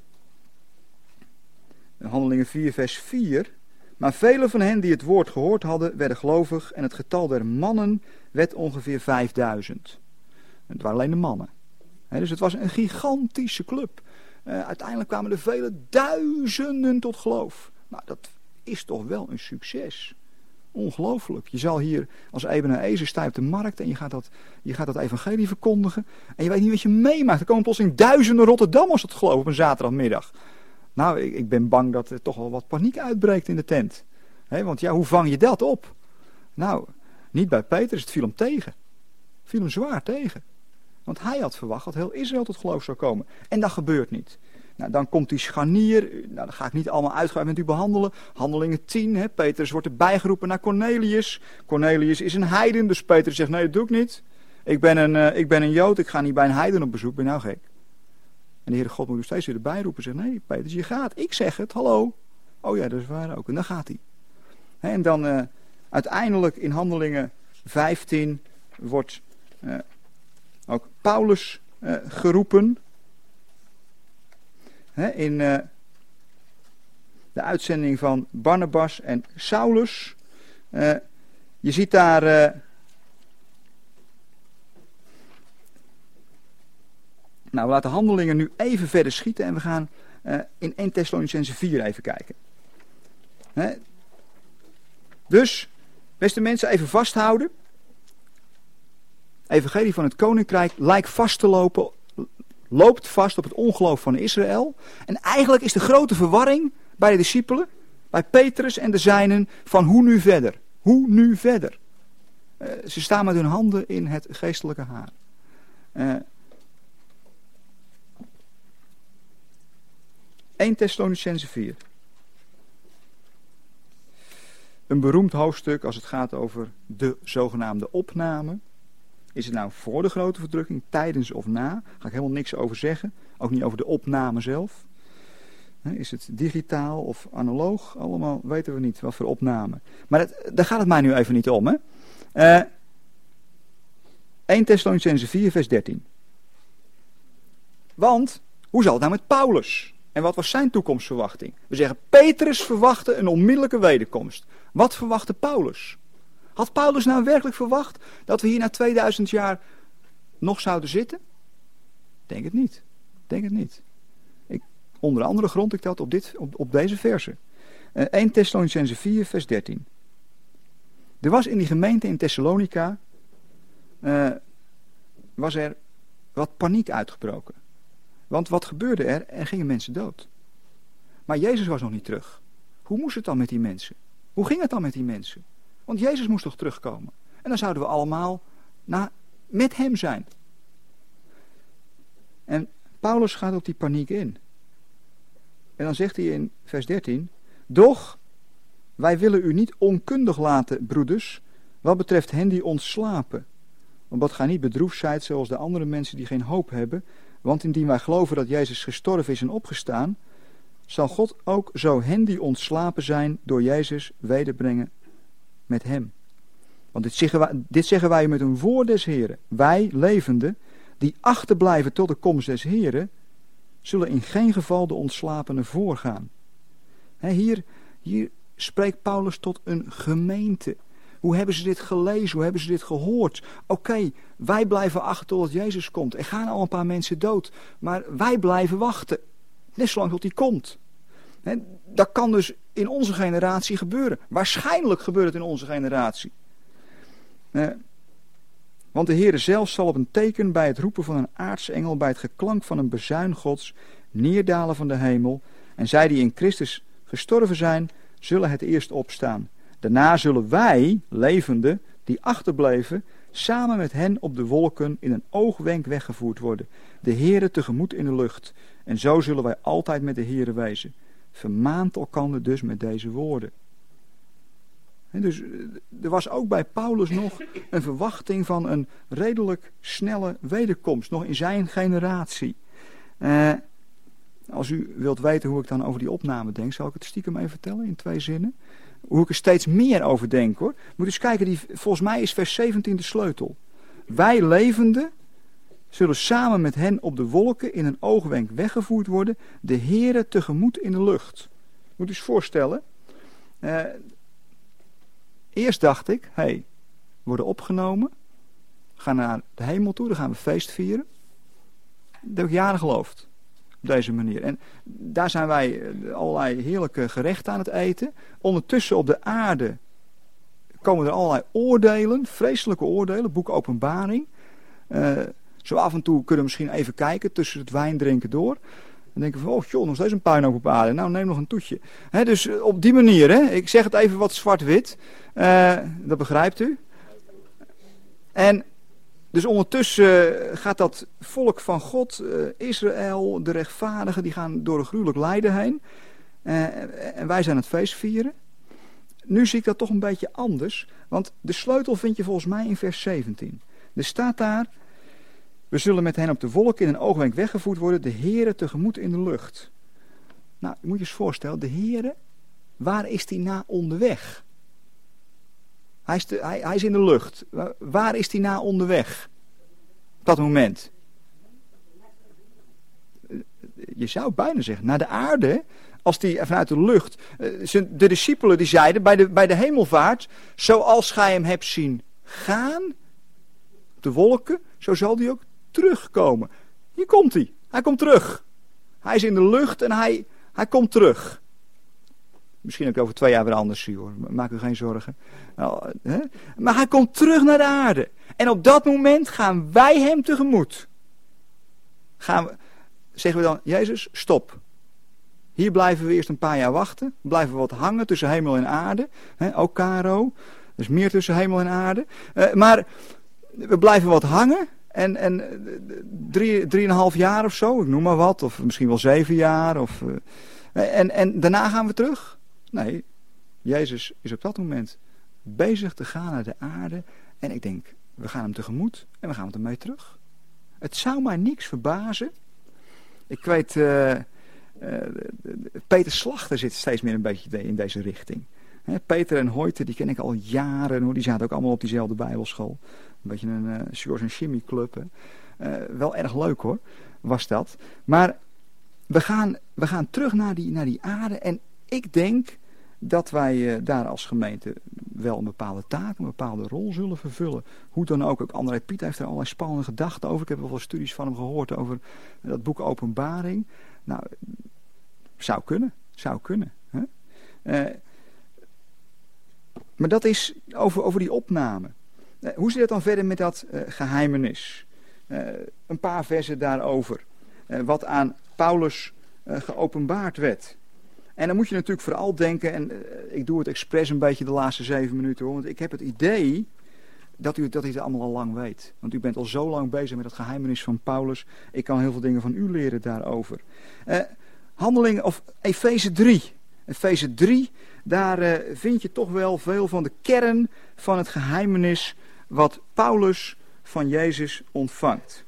Handelingen vier vers vier. Maar velen van hen die het woord gehoord hadden, werden gelovig en het getal der mannen werd ongeveer vijfduizend. Het waren alleen de mannen. He, dus het was een gigantische club. Uh, uiteindelijk kwamen er vele duizenden tot geloof. Nou, dat is toch wel een succes. Ongelooflijk. Je zal hier als Ebenezer staan op de markt en je gaat, dat, je gaat dat evangelie verkondigen. En je weet niet wat je meemaakt. Er komen plotseling duizenden Rotterdammers tot geloof op een zaterdagmiddag. Nou, ik, ik ben bang dat er toch wel wat paniek uitbreekt in de tent. He, want ja, hoe vang je dat op? Nou, niet bij Petrus, het viel hem tegen. Het viel hem zwaar tegen. Want hij had verwacht dat heel Israël tot geloof zou komen. En dat gebeurt niet. Nou, dan komt die scharnier. Nou, dat ga ik niet allemaal uitgebreid met u behandelen. Handelingen tien. Hè. Petrus wordt erbij geroepen naar Cornelius. Cornelius is een heiden. Dus Petrus zegt, nee, dat doe ik niet. Ik ben een, uh, ik ben een Jood. Ik ga niet bij een heiden op bezoek. Ben nou gek. En de Heere God moet u steeds weer erbij roepen. Zegt, nee, Petrus, je gaat. Ik zeg het. Hallo. Oh ja, dat is waar ook. En dan gaat hij. Hè, en dan uh, uiteindelijk in Handelingen vijftien wordt uh, ook Paulus uh, geroepen. He, in uh, de uitzending van Barnabas en Saulus. Uh, je ziet daar... Uh, nou, we laten Handelingen nu even verder schieten. En we gaan uh, in Eerste Thessalonicenzen vier even kijken. He. Dus, beste mensen, even vasthouden. Evangelie van het Koninkrijk lijkt vast te lopen... loopt vast op het ongeloof van Israël. En eigenlijk is de grote verwarring bij de discipelen, bij Petrus en de zijnen, van hoe nu verder? Hoe nu verder? Uh, ze staan met hun handen in het geestelijke haar. Uh, Eerste Thessalonicenzen vier. Een beroemd hoofdstuk als het gaat over de zogenaamde opname. Is het nou voor de grote verdrukking, tijdens of na? Daar ga ik helemaal niks over zeggen. Ook niet over de opname zelf. Is het digitaal of analoog? Allemaal weten we niet wat voor opname. Maar het, daar gaat het mij nu even niet om. Hè? Uh, Eerste Thessalonicenzen vier vers dertien. Want, hoe zal het nou met Paulus? En wat was zijn toekomstverwachting? We zeggen, Petrus verwachtte een onmiddellijke wederkomst. Wat verwachtte Paulus? Had Paulus nou werkelijk verwacht dat we hier na tweeduizend jaar nog zouden zitten? Denk het niet. Denk het niet. Ik, onder andere grond ik dat op, dit, op, op deze versen. Uh, Eerste Thessalonicenzen vier vers dertien. Er was in die gemeente in Thessalonica uh, was er wat paniek uitgebroken. Want wat gebeurde er? Er gingen mensen dood. Maar Jezus was nog niet terug. Hoe moest het dan met die mensen? Hoe ging het dan met die mensen? Want Jezus moest toch terugkomen. En dan zouden we allemaal na, met hem zijn. En Paulus gaat op die paniek in. En dan zegt hij in vers dertien. Doch, wij willen u niet onkundig laten, broeders, wat betreft hen die ontslapen. Omdat gij niet bedroefd zijt zoals de andere mensen die geen hoop hebben. Want indien wij geloven dat Jezus gestorven is en opgestaan, zal God ook zo hen die ontslapen zijn door Jezus wederbrengen met hem. Want dit zeggen wij, dit zeggen wij met een woord des Heren. Wij, levenden, die achterblijven tot de komst des Heren, zullen in geen geval de ontslapenen voorgaan. He, hier, hier spreekt Paulus tot een gemeente. Hoe hebben ze dit gelezen? Hoe hebben ze dit gehoord? Oké, okay, wij blijven achter totdat Jezus komt. Er gaan al een paar mensen dood. Maar wij blijven wachten. Net zolang tot hij komt. He, dat kan dus in onze generatie gebeuren. Waarschijnlijk gebeurt het in onze generatie. Eh, want de Heere zelf zal op een teken bij het roepen van een aartsengel, bij het geklank van een bezuin Gods, neerdalen van de hemel. En zij die in Christus gestorven zijn, zullen het eerst opstaan. Daarna zullen wij, levenden, die achterbleven, samen met hen op de wolken in een oogwenk weggevoerd worden. De Heere tegemoet in de lucht. En zo zullen wij altijd met de Heere wezen. Vermaant elkander dus met deze woorden. En dus er was ook bij Paulus nog een verwachting van een redelijk snelle wederkomst. Nog in zijn generatie. Uh, als u wilt weten hoe ik dan over die opname denk, zal ik het stiekem even vertellen in twee zinnen. Hoe ik er steeds meer over denk hoor. Moet eens kijken, die, volgens mij is vers zeventien de sleutel. Wij levenden zullen samen met hen op de wolken in een oogwenk weggevoerd worden, de Heere tegemoet in de lucht. Moet u eens voorstellen. Uh, eerst dacht ik, hé, hey, we worden opgenomen, gaan naar de hemel toe, dan gaan we feest vieren. Dat heb ik jaren geloofd. Op deze manier. En daar zijn wij allerlei heerlijke gerechten aan het eten. Ondertussen op de aarde komen er allerlei oordelen, vreselijke oordelen, boek Openbaring. Uh, zo af en toe kunnen we misschien even kijken tussen het wijn drinken door. Dan denken we, oh joh, nog steeds een puinhoop op aarde. Nou, neem nog een toetje. He, dus op die manier, hè, ik zeg het even wat zwart-wit. Uh, dat begrijpt u. En dus ondertussen gaat dat volk van God, uh, Israël, de rechtvaardigen, die gaan door een gruwelijk lijden heen. Uh, en wij zijn het feest vieren. Nu zie ik dat toch een beetje anders. Want de sleutel vind je volgens mij in vers zeventien. Er staat daar, we zullen met hen op de wolken in een oogwenk weggevoerd worden, de Heere tegemoet in de lucht. Nou, je moet je eens voorstellen, de Heere, waar is die na onderweg? Hij is, de, hij, hij is in de lucht. Waar is hij na onderweg? Op dat moment. Je zou bijna zeggen, naar de aarde. Als die vanuit de lucht. De discipelen die zeiden bij de, bij de hemelvaart. Zoals gij hem hebt zien gaan. Op de wolken. Zo zal hij ook terugkomen. Hier komt hij. Hij komt terug. Hij is in de lucht en hij, hij komt terug. Misschien ook over twee jaar weer anders zie hoor. Maak u geen zorgen. Nou, hè? Maar hij komt terug naar de aarde. En op dat moment gaan wij hem tegemoet. Gaan we, zeggen we dan, Jezus, stop. Hier blijven we eerst een paar jaar wachten. Blijven we wat hangen tussen hemel en aarde. Hè? Ook Karo. Dus meer tussen hemel en aarde. Uh, maar we blijven wat hangen. En, en drie, drieënhalf jaar of zo, ik noem maar wat. Of misschien wel zeven jaar. Of, uh, en, en daarna gaan we terug. Nee, Jezus is op dat moment bezig te gaan naar de aarde. En ik denk, we gaan hem tegemoet en we gaan met hem mee terug. Het zou mij niks verbazen. Ik weet, uh, uh, Peter Slachter zit steeds meer een beetje in deze richting. He, Peter en Hoyte, die ken ik al jaren hoor. Die zaten ook allemaal op diezelfde bijbelschool. Een beetje een uh, Sjors en Jimmy club. Hè. Uh, wel erg leuk hoor, was dat. Maar we gaan, we gaan terug naar die, naar die aarde. En ik denk dat wij uh, daar als gemeente wel een bepaalde taak, een bepaalde rol zullen vervullen. Hoe dan ook. Ook André Piet heeft er allerlei spannende gedachten over. Ik heb wel veel studies van hem gehoord over dat boek Openbaring. Nou, zou kunnen. Zou kunnen. Hè? Uh, maar dat is over, over die opname. Uh, hoe zit het dan verder met dat uh, geheimenis? Uh, een paar versen daarover. Uh, wat aan Paulus uh, geopenbaard werd. En dan moet je natuurlijk vooral denken, en uh, ik doe het expres een beetje de laatste zeven minuten hoor, want ik heb het idee dat u, dat u het allemaal al lang weet. Want u bent al zo lang bezig met het geheimenis van Paulus. Ik kan heel veel dingen van u leren daarover. Uh, handelingen, of Efeze drie. Efeze drie, daar uh, vind je toch wel veel van de kern van het geheimenis wat Paulus van Jezus ontvangt.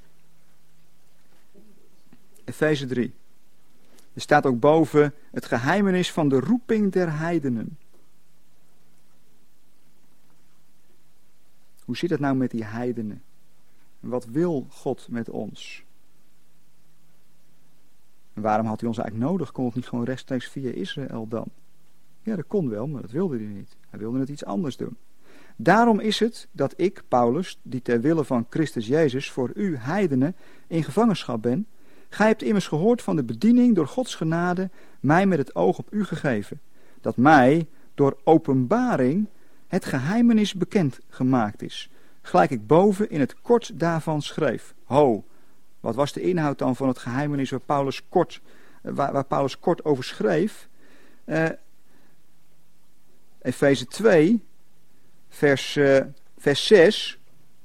Efeze drie. Er staat ook boven het geheimenis van de roeping der heidenen. Hoe zit het nou met die heidenen? Wat wil God met ons? En waarom had hij ons eigenlijk nodig? Kon het niet gewoon rechtstreeks via Israël dan? Ja, dat kon wel, maar dat wilde hij niet. Hij wilde het iets anders doen. Daarom is het dat ik, Paulus, die ter wille van Christus Jezus voor u heidenen in gevangenschap ben. Gij hebt immers gehoord van de bediening door Gods genade mij met het oog op u gegeven. Dat mij door openbaring het geheimenis bekend gemaakt is. Gelijk ik boven in het kort daarvan schreef. Ho, wat was de inhoud dan van het geheimenis waar Paulus kort, waar, waar Paulus kort over schreef? Uh, Efeze twee, vers, uh, vers zes.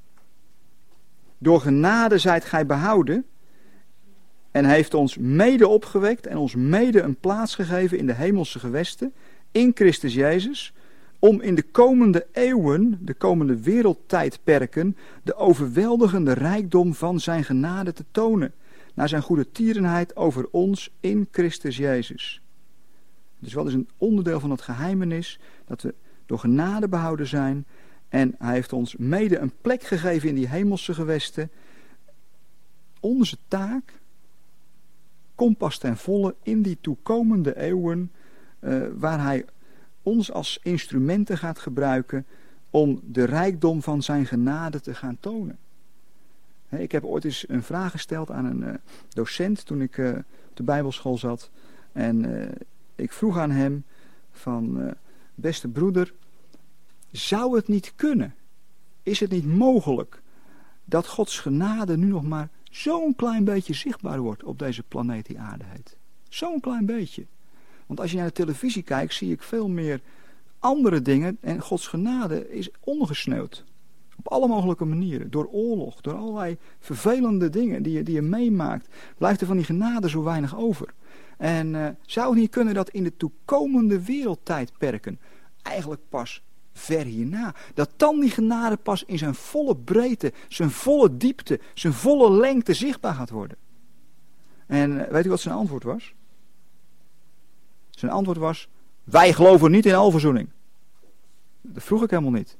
Door genade zijt gij behouden en heeft ons mede opgewekt en ons mede een plaats gegeven in de hemelse gewesten, in Christus Jezus, om in de komende eeuwen, de komende wereldtijdperken, de overweldigende rijkdom van zijn genade te tonen, naar zijn goede tierenheid over ons in Christus Jezus. Dus wat is een onderdeel van het geheimenis, dat we door genade behouden zijn, en hij heeft ons mede een plek gegeven in die hemelse gewesten. Onze taak komt pas ten volle in die toekomende eeuwen, uh, waar hij ons als instrumenten gaat gebruiken om de rijkdom van zijn genade te gaan tonen. He, ik heb ooit eens een vraag gesteld aan een uh, docent toen ik uh, op de bijbelschool zat. En uh, ik vroeg aan hem van, uh, beste broeder, zou het niet kunnen? Is het niet mogelijk dat Gods genade nu nog maar zo'n klein beetje zichtbaar wordt op deze planeet die aarde heet? Zo'n klein beetje. Want als je naar de televisie kijkt, zie ik veel meer andere dingen. En Gods genade is ondergesneeuwd. Op alle mogelijke manieren. Door oorlog, door allerlei vervelende dingen die je, die je meemaakt. Blijft er van die genade zo weinig over. En uh, zou het niet kunnen dat in de toekomende wereldtijdperken, eigenlijk pas ver hierna, dat dan die genade pas in zijn volle breedte, zijn volle diepte, zijn volle lengte zichtbaar gaat worden? En uh, weet u wat zijn antwoord was? Zijn antwoord was, wij geloven niet in alverzoening. Dat vroeg ik helemaal niet.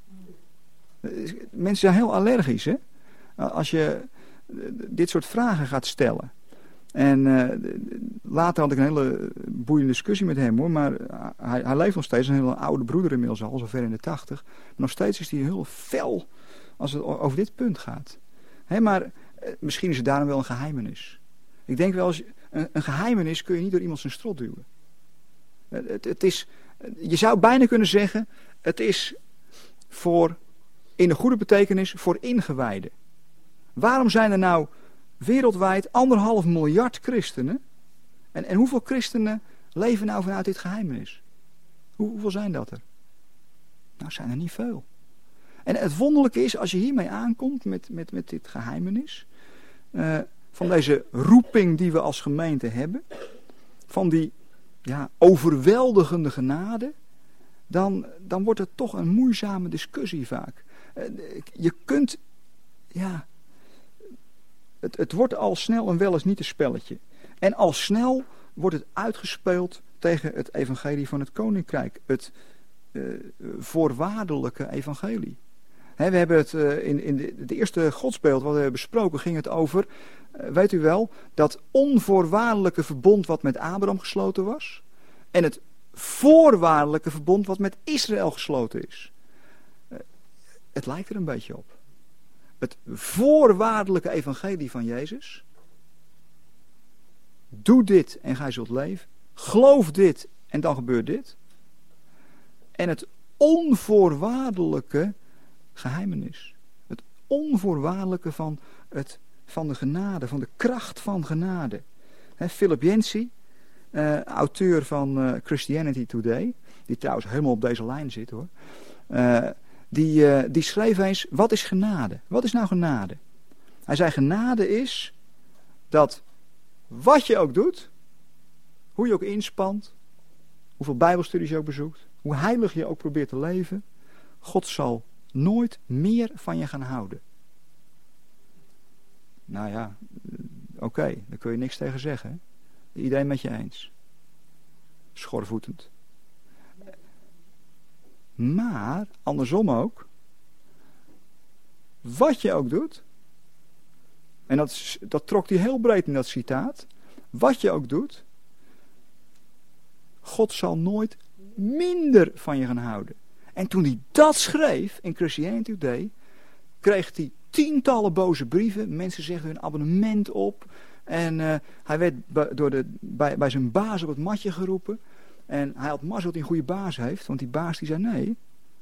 Mensen zijn heel allergisch, hè? Als je dit soort vragen gaat stellen. En uh, later had ik een hele boeiende discussie met hem, hoor. Maar hij, hij leeft nog steeds, een hele oude broeder inmiddels al, zover in de tachtig. Maar nog steeds is hij heel fel als het over dit punt gaat. Hè, maar uh, misschien is het daarom wel een geheimenis. Ik denk wel eens, een, een geheimenis kun je niet door iemand zijn strot duwen. Het, het is, je zou bijna kunnen zeggen, het is voor, in de goede betekenis, voor ingewijden. Waarom zijn er nou wereldwijd anderhalf miljard christenen? En, en hoeveel christenen leven nou vanuit dit geheimenis? Hoe, hoeveel zijn dat er? Nou, zijn er niet veel. En het wonderlijke is, als je hiermee aankomt met, met, met dit geheimenis, uh, van deze roeping die we als gemeente hebben, van die ja, overweldigende genade, dan, dan wordt het toch een moeizame discussie vaak. Uh, je kunt, ja, het, het wordt al snel een wel eens niet een spelletje. En al snel wordt het uitgespeeld tegen het evangelie van het koninkrijk. Het uh, voorwaardelijke evangelie. He, we hebben het uh, in, in de, de eerste godsbeeld wat we hebben besproken, ging het over, uh, weet u wel, dat onvoorwaardelijke verbond wat met Abraham gesloten was. En het voorwaardelijke verbond wat met Israël gesloten is. Uh, het lijkt er een beetje op. Het voorwaardelijke evangelie van Jezus. Doe dit en gij zult leven. Geloof dit en dan gebeurt dit. En het onvoorwaardelijke geheimenis. Het onvoorwaardelijke van, het, van de genade, van de kracht van genade. He, Philip Yancey, uh, auteur van uh, Christianity Today, die trouwens helemaal op deze lijn zit, hoor. Uh, die, uh, die schreef eens, wat is genade? Wat is nou genade? Hij zei, genade is dat wat je ook doet, hoe je ook inspant, hoeveel bijbelstudies je ook bezoekt, hoe heilig je ook probeert te leven, God zal nooit meer van je gaan houden. Nou ja, oké, okay, daar kun je niks tegen zeggen. Hè? Iedereen met je eens. Schorvoetend. Maar, andersom ook, wat je ook doet, en dat, dat trok hij heel breed in dat citaat, wat je ook doet, God zal nooit minder van je gaan houden. En toen hij dat schreef in Christianity Today, kreeg hij tientallen boze brieven. Mensen zegden hun abonnement op. En uh, hij werd door de, bij, bij zijn baas op het matje geroepen. En hij had mazzel dat hij een goede baas heeft. Want die baas die zei nee.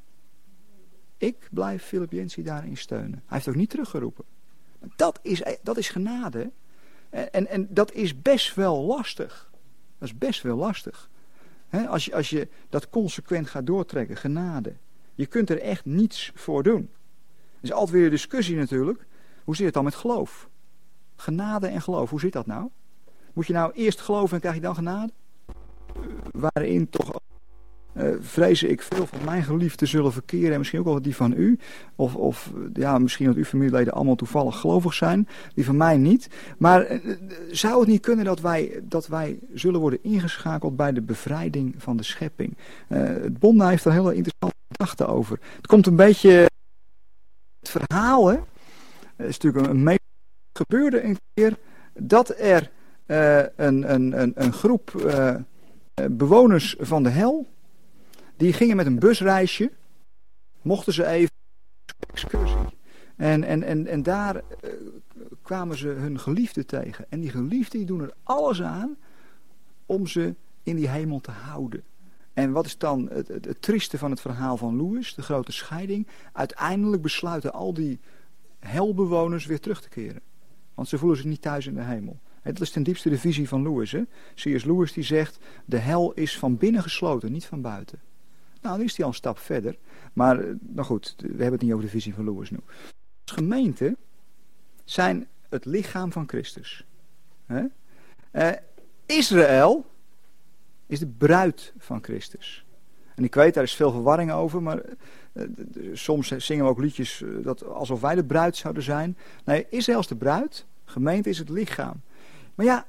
Ik blijf Philip Yancey daarin steunen. Hij heeft ook niet teruggeroepen. Dat is, dat is genade. En, en, en dat is best wel lastig. Dat is best wel lastig. He, als, je, als je dat consequent gaat doortrekken. Genade. Je kunt er echt niets voor doen. Er is altijd weer een discussie natuurlijk. Hoe zit het dan met geloof? Genade en geloof, hoe zit dat nou? Moet je nou eerst geloven en krijg je dan genade? Uh, waarin toch uh, vrees ik veel van mijn geliefden zullen verkeren en misschien ook wel die van u. Of, of ja, misschien dat uw familieleden allemaal toevallig gelovig zijn. Die van mij niet. Maar uh, zou het niet kunnen dat wij, dat wij zullen worden ingeschakeld bij de bevrijding van de schepping? Uh, het Bonda heeft er hele interessante gedachten over. Het komt een beetje... Het verhaal, hè. Het is natuurlijk een, een gebeurde een keer dat er uh, een, een, een, een groep uh, bewoners van de hel, die gingen met een busreisje, mochten ze even excursie. En, en, en, en daar uh, kwamen ze hun geliefden tegen. En die geliefden die doen er alles aan om ze in die hemel te houden. En wat is dan het, het, het trieste van het verhaal van Lewis, de grote scheiding? Uiteindelijk besluiten al die helbewoners weer terug te keren. Want ze voelen zich niet thuis in de hemel. Dat is ten diepste de visie van Lewis. Hè? C S Lewis die zegt, de hel is van binnen gesloten, niet van buiten. Nou, dan is hij al een stap verder. Maar, nou goed, we hebben het niet over de visie van Lewis nu. Als gemeente zijn het lichaam van Christus. Hè? Uh, Israël is de bruid van Christus. En ik weet, daar is veel verwarring over, maar uh, soms zingen we ook liedjes uh, dat alsof wij de bruid zouden zijn. Nee, Israël is de bruid, gemeente is het lichaam. Maar ja,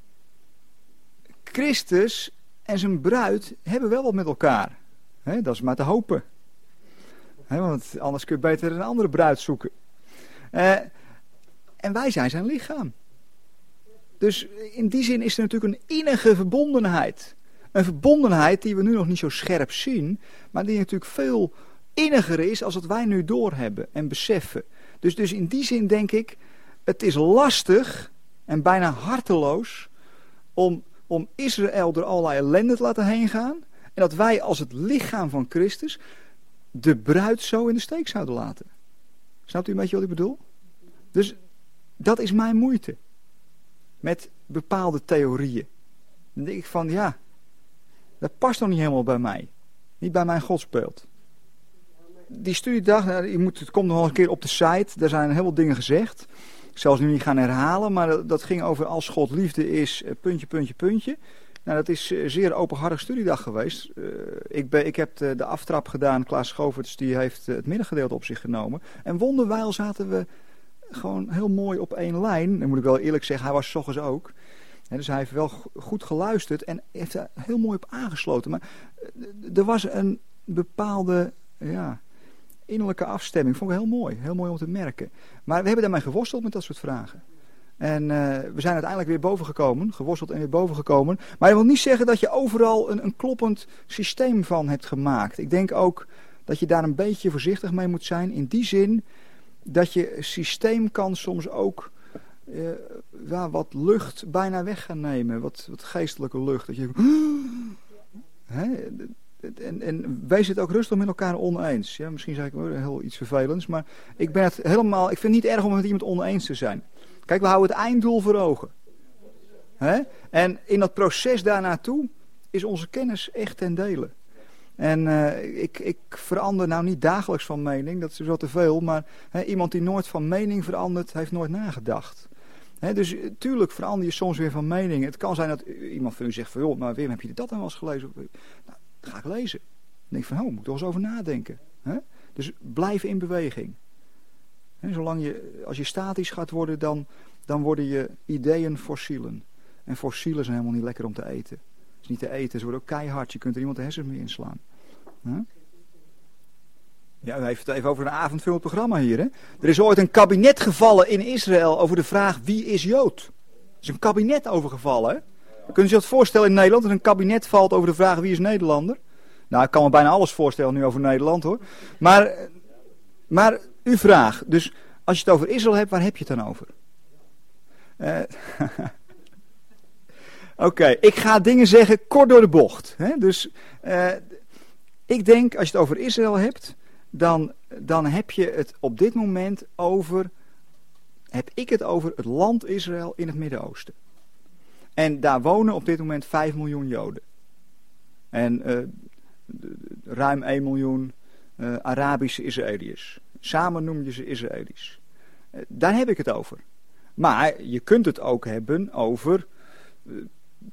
Christus en zijn bruid hebben wel wat met elkaar. He, dat is maar te hopen. He, want anders kun je beter een andere bruid zoeken. Uh, en wij zijn zijn lichaam. Dus in die zin is er natuurlijk een innige verbondenheid. Een verbondenheid die we nu nog niet zo scherp zien, maar die natuurlijk veel inniger is als wat wij nu doorhebben en beseffen. Dus, dus in die zin denk ik, het is lastig en bijna harteloos om, om Israël door allerlei ellende te laten heen gaan. En dat wij als het lichaam van Christus de bruid zo in de steek zouden laten. Snapt u een beetje wat ik bedoel? Dus dat is mijn moeite. Met bepaalde theorieën. Dan denk ik van ja, dat past nog niet helemaal bij mij. Niet bij mijn godsbeeld. Die studiedag, nou, je moet, het komt nog wel een keer op de site. Daar zijn heel veel dingen gezegd. Ik zal ze nu niet gaan herhalen, maar dat, dat ging over als God liefde is, puntje, puntje, puntje. Nou, dat is een zeer openhartig studiedag geweest. Uh, ik, ben, ik heb de, de aftrap gedaan. Klaas Schoverts die heeft het middengedeelte op zich genomen. En wonderwijl zaten we gewoon heel mooi op één lijn. Dan moet ik wel eerlijk zeggen, hij was 's ochtends ook. En dus hij heeft wel goed geluisterd en heeft er heel mooi op aangesloten. Maar er was een bepaalde ja, innerlijke afstemming. Vond ik heel mooi. Heel mooi om te merken. Maar we hebben daarmee geworsteld met dat soort vragen. En uh, we zijn uiteindelijk weer boven gekomen. Geworsteld en weer boven gekomen. Maar dat wil niet zeggen dat je overal een, een kloppend systeem van hebt gemaakt. Ik denk ook dat je daar een beetje voorzichtig mee moet zijn. In die zin dat je systeem kan soms ook uh, ja, wat lucht bijna weg gaan nemen. Wat, wat geestelijke lucht. Dat je... Hè? En, en wees het ook rustig met elkaar oneens. Ja, misschien zeg ik wel heel iets vervelends. Maar ik ben het helemaal... Ik vind het niet erg om het met iemand oneens te zijn. Kijk, we houden het einddoel voor ogen. Hè? En in dat proces daarnaartoe is onze kennis echt ten dele. En uh, ik, ik verander nou niet dagelijks van mening, dat is wel te veel. Maar hè, iemand die nooit van mening verandert, heeft nooit nagedacht. Hè, dus tuurlijk verander je soms weer van mening. Het kan zijn dat iemand van u zegt van, joh, maar Wim, heb je dat dan wel eens gelezen? Nou, dat ga ik lezen. Dan denk ik van, oh, moet ik toch eens over nadenken. Hè? Dus blijf in beweging. He, zolang je, als je statisch gaat worden, dan, dan worden je ideeën fossielen. En fossielen zijn helemaal niet lekker om te eten. Het is niet te eten, ze worden ook keihard. Je kunt er iemand de hersens mee inslaan. Huh? Ja, u heeft het even over een avondvullend programma hier. Hè? Er is ooit een kabinet gevallen in Israël over de vraag wie is Jood. Er is een kabinet overgevallen. Hè? Kunnen ze zich dat voorstellen in Nederland? Dat er een kabinet valt over de vraag wie is Nederlander? Nou, ik kan me bijna alles voorstellen nu over Nederland hoor. Maar, maar uw vraag, dus als je het over Israël hebt, waar heb je het dan over? Uh, Oké, okay, ik ga dingen zeggen kort door de bocht. Hè? Dus uh, ik denk, als je het over Israël hebt, dan, dan heb je het op dit moment over, heb ik het over het land Israël in het Midden-Oosten. En daar wonen op dit moment vijf miljoen Joden. En uh, ruim één miljoen uh, Arabische Israëliërs. Samen noem je ze Israëli's. Uh, daar heb ik het over. Maar je kunt het ook hebben over uh,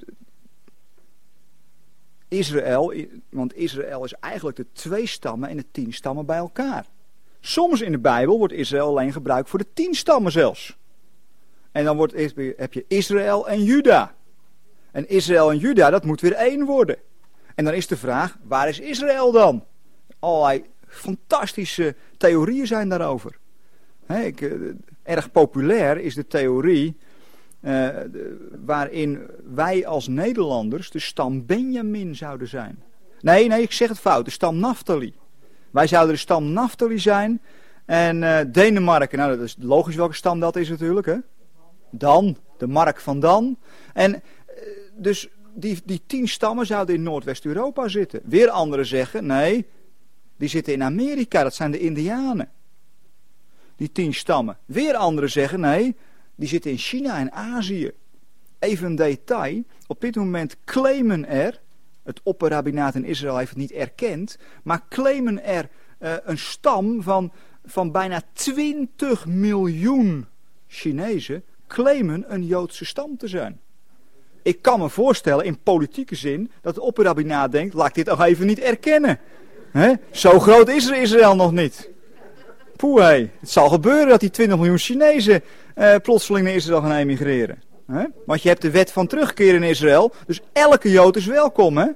Israël, want Israël is eigenlijk de twee stammen en de tien stammen bij elkaar. Soms in de Bijbel wordt Israël alleen gebruikt voor de tien stammen zelfs. En dan wordt, heb je Israël en Juda. En Israël en Juda, dat moet weer één worden. En dan is de vraag, waar is Israël dan? Allerlei fantastische theorieën zijn daarover. He, ik, uh, erg populair is de theorie uh, de, waarin wij als Nederlanders de stam Benjamin zouden zijn. Nee, nee, ik zeg het fout, de stam Naphtali. Wij zouden de stam Naphtali zijn. En uh, Denemarken, nou dat is logisch welke stam dat is natuurlijk. Hè? Dan, de mark van Dan. En uh, dus die, die tien stammen zouden in Noordwest-Europa zitten. Weer anderen zeggen, nee, die zitten in Amerika, dat zijn de Indianen. Die tien stammen. Weer anderen zeggen, nee, die zitten in China en Azië. Even een detail, op dit moment claimen er, het opperrabbinaat in Israël heeft het niet erkend, maar claimen er uh, een stam van, van bijna twintig miljoen Chinezen, claimen een Joodse stam te zijn. Ik kan me voorstellen, in politieke zin, dat het opperrabbinaat denkt, laat ik dit nog even niet erkennen. He? Zo groot is er Israël nog niet. Poeh, hey. Het zal gebeuren dat die twintig miljoen Chinezen uh, plotseling naar Israël gaan emigreren. He? Want je hebt de wet van terugkeer in Israël, dus elke Jood is welkom, hè?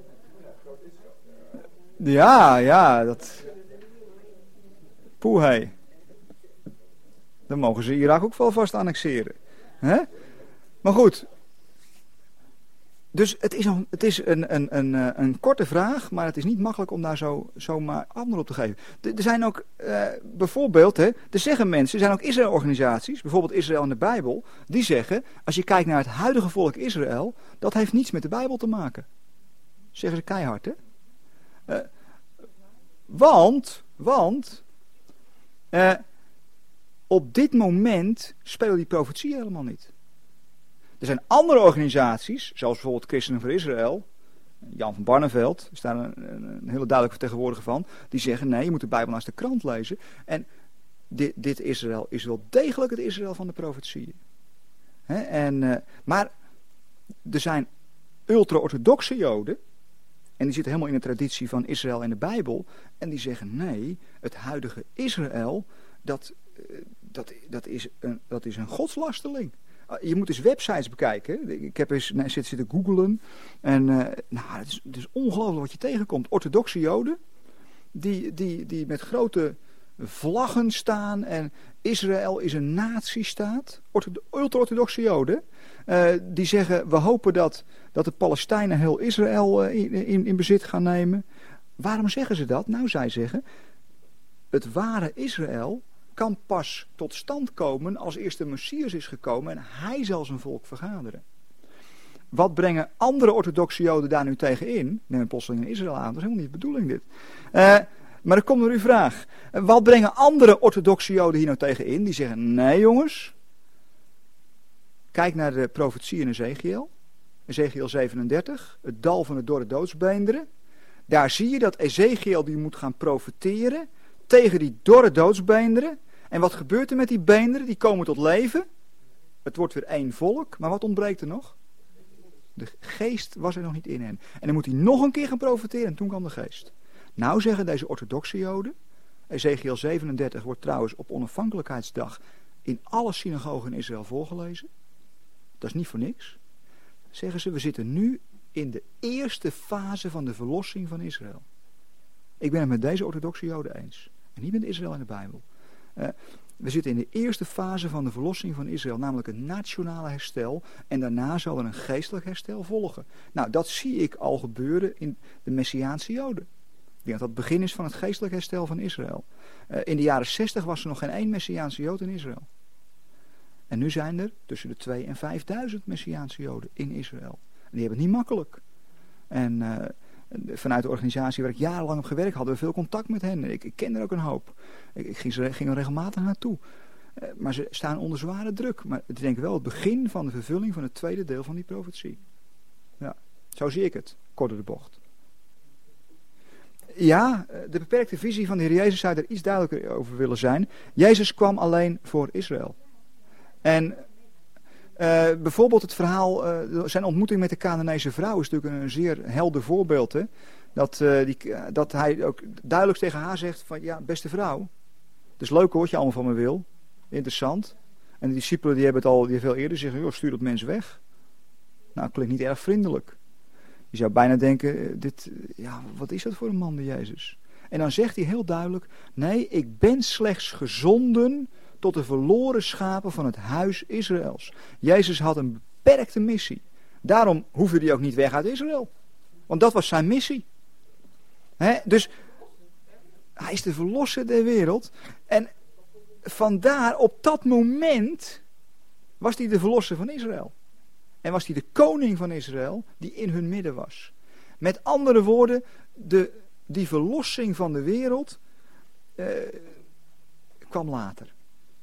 Ja, ja, dat... Poeh, hey. Dan mogen ze Irak ook wel vast annexeren. He? Maar goed... Dus het is, een, het is een, een, een, een korte vraag, maar het is niet makkelijk om daar zo, zomaar antwoord op te geven. Er zijn ook, uh, bijvoorbeeld, hè, er zeggen mensen, er zijn ook Israël-organisaties, bijvoorbeeld Israël in de Bijbel, die zeggen, als je kijkt naar het huidige volk Israël, dat heeft niets met de Bijbel te maken. Zeggen ze keihard, hè? Uh, want, want, uh, op dit moment spelen die profetieën helemaal niet. Er zijn andere organisaties, zoals bijvoorbeeld Christenen voor Israël, Jan van Barneveld is daar een, een, een hele duidelijke vertegenwoordiger van, die zeggen nee, je moet de Bijbel naast de krant lezen. En dit, dit Israël is wel degelijk het Israël van de profetieën. He, en, uh, maar er zijn ultra-orthodoxe Joden, en die zitten helemaal in de traditie van Israël en de Bijbel, en die zeggen nee, het huidige Israël, dat, uh, dat, dat, is, een, dat is een godslasterling. Je moet eens websites bekijken. Ik heb eens nou, zitten, zitten googlen. En uh, nou, het is, het is ongelooflijk wat je tegenkomt. Orthodoxe Joden. Die, die, die met grote vlaggen staan. En Israël is een nazistaat. Ultra-orthodoxe Joden. Uh, die zeggen, we hopen dat, dat de Palestijnen heel Israël uh, in, in, in bezit gaan nemen. Waarom zeggen ze dat? Nou, zij zeggen, het ware Israël kan pas tot stand komen als eerst de Messias is gekomen en hij zal zijn volk vergaderen. Wat brengen andere orthodoxe Joden daar nu tegen in? Neem een plotseling in Israël aan, dat is helemaal niet de bedoeling dit. Uh, maar dan komt er uw vraag. Uh, wat brengen andere orthodoxe Joden hier nou tegen in? Die zeggen, nee jongens, kijk naar de profetie in Ezekiel. Ezekiel zevenendertig, het dal van de dorre doodsbeenderen. Daar zie je dat Ezekiel die moet gaan profeteren tegen die dorre doodsbeenderen. En wat gebeurt er met die beenderen? Die komen tot leven. Het wordt weer één volk. Maar wat ontbreekt er nog? De geest was er nog niet in hen. En dan moet hij nog een keer gaan profeteren. En toen kwam de geest. Nou zeggen deze orthodoxe Joden. Ezekiel zevenendertig wordt trouwens op onafhankelijkheidsdag in alle synagogen in Israël voorgelezen. Dat is niet voor niks. Zeggen ze, we zitten nu in de eerste fase van de verlossing van Israël. Ik ben het met deze orthodoxe Joden eens. En niet met Israël in de Bijbel. Uh, we zitten in de eerste fase van de verlossing van Israël, namelijk het nationale herstel. En daarna zal er een geestelijk herstel volgen. Nou, dat zie ik al gebeuren in de Messiaanse Joden. Ik denk dat dat het begin is van het geestelijk herstel van Israël. Uh, in de jaren zestig was er nog geen één Messiaanse Jood in Israël. En nu zijn er tussen de twee en vijfduizend Messiaanse Joden in Israël. En die hebben het niet makkelijk. En uh, vanuit de organisatie waar ik jarenlang heb gewerkt, hadden we veel contact met hen. Ik, ik ken er ook een hoop. Ik, ik ging, ging er regelmatig naartoe. Uh, maar ze staan onder zware druk. Maar het is denk ik wel het begin van de vervulling van het tweede deel van die profetie. Ja, zo zie ik het. Korter de bocht. Ja, de beperkte visie van de Heer Jezus zou er iets duidelijker over willen zijn. Jezus kwam alleen voor Israël. En uh, bijvoorbeeld het verhaal, uh, zijn ontmoeting met de Canaanese vrouw is natuurlijk een zeer helder voorbeeld. Hè? Dat, uh, die, uh, dat hij ook duidelijk tegen haar zegt van, ja, beste vrouw, het is leuk hoor wat je allemaal van me wil. Interessant. En de discipelen die hebben het al die veel eerder zeggen, joh, stuur dat mens weg. Nou, klinkt niet erg vriendelijk. Je zou bijna denken, dit, ja, wat is dat voor een man, de Jezus? En dan zegt hij heel duidelijk, nee, ik ben slechts gezonden tot de verloren schapen van het huis Israëls. Jezus had een beperkte missie. Daarom hoefde hij ook niet weg uit Israël. Want dat was zijn missie. He, dus hij is de verlosser der wereld. En vandaar, op dat moment, was hij de verlosser van Israël. En was hij de koning van Israël die in hun midden was. Met andere woorden, de, die verlossing van de wereld uh, kwam later.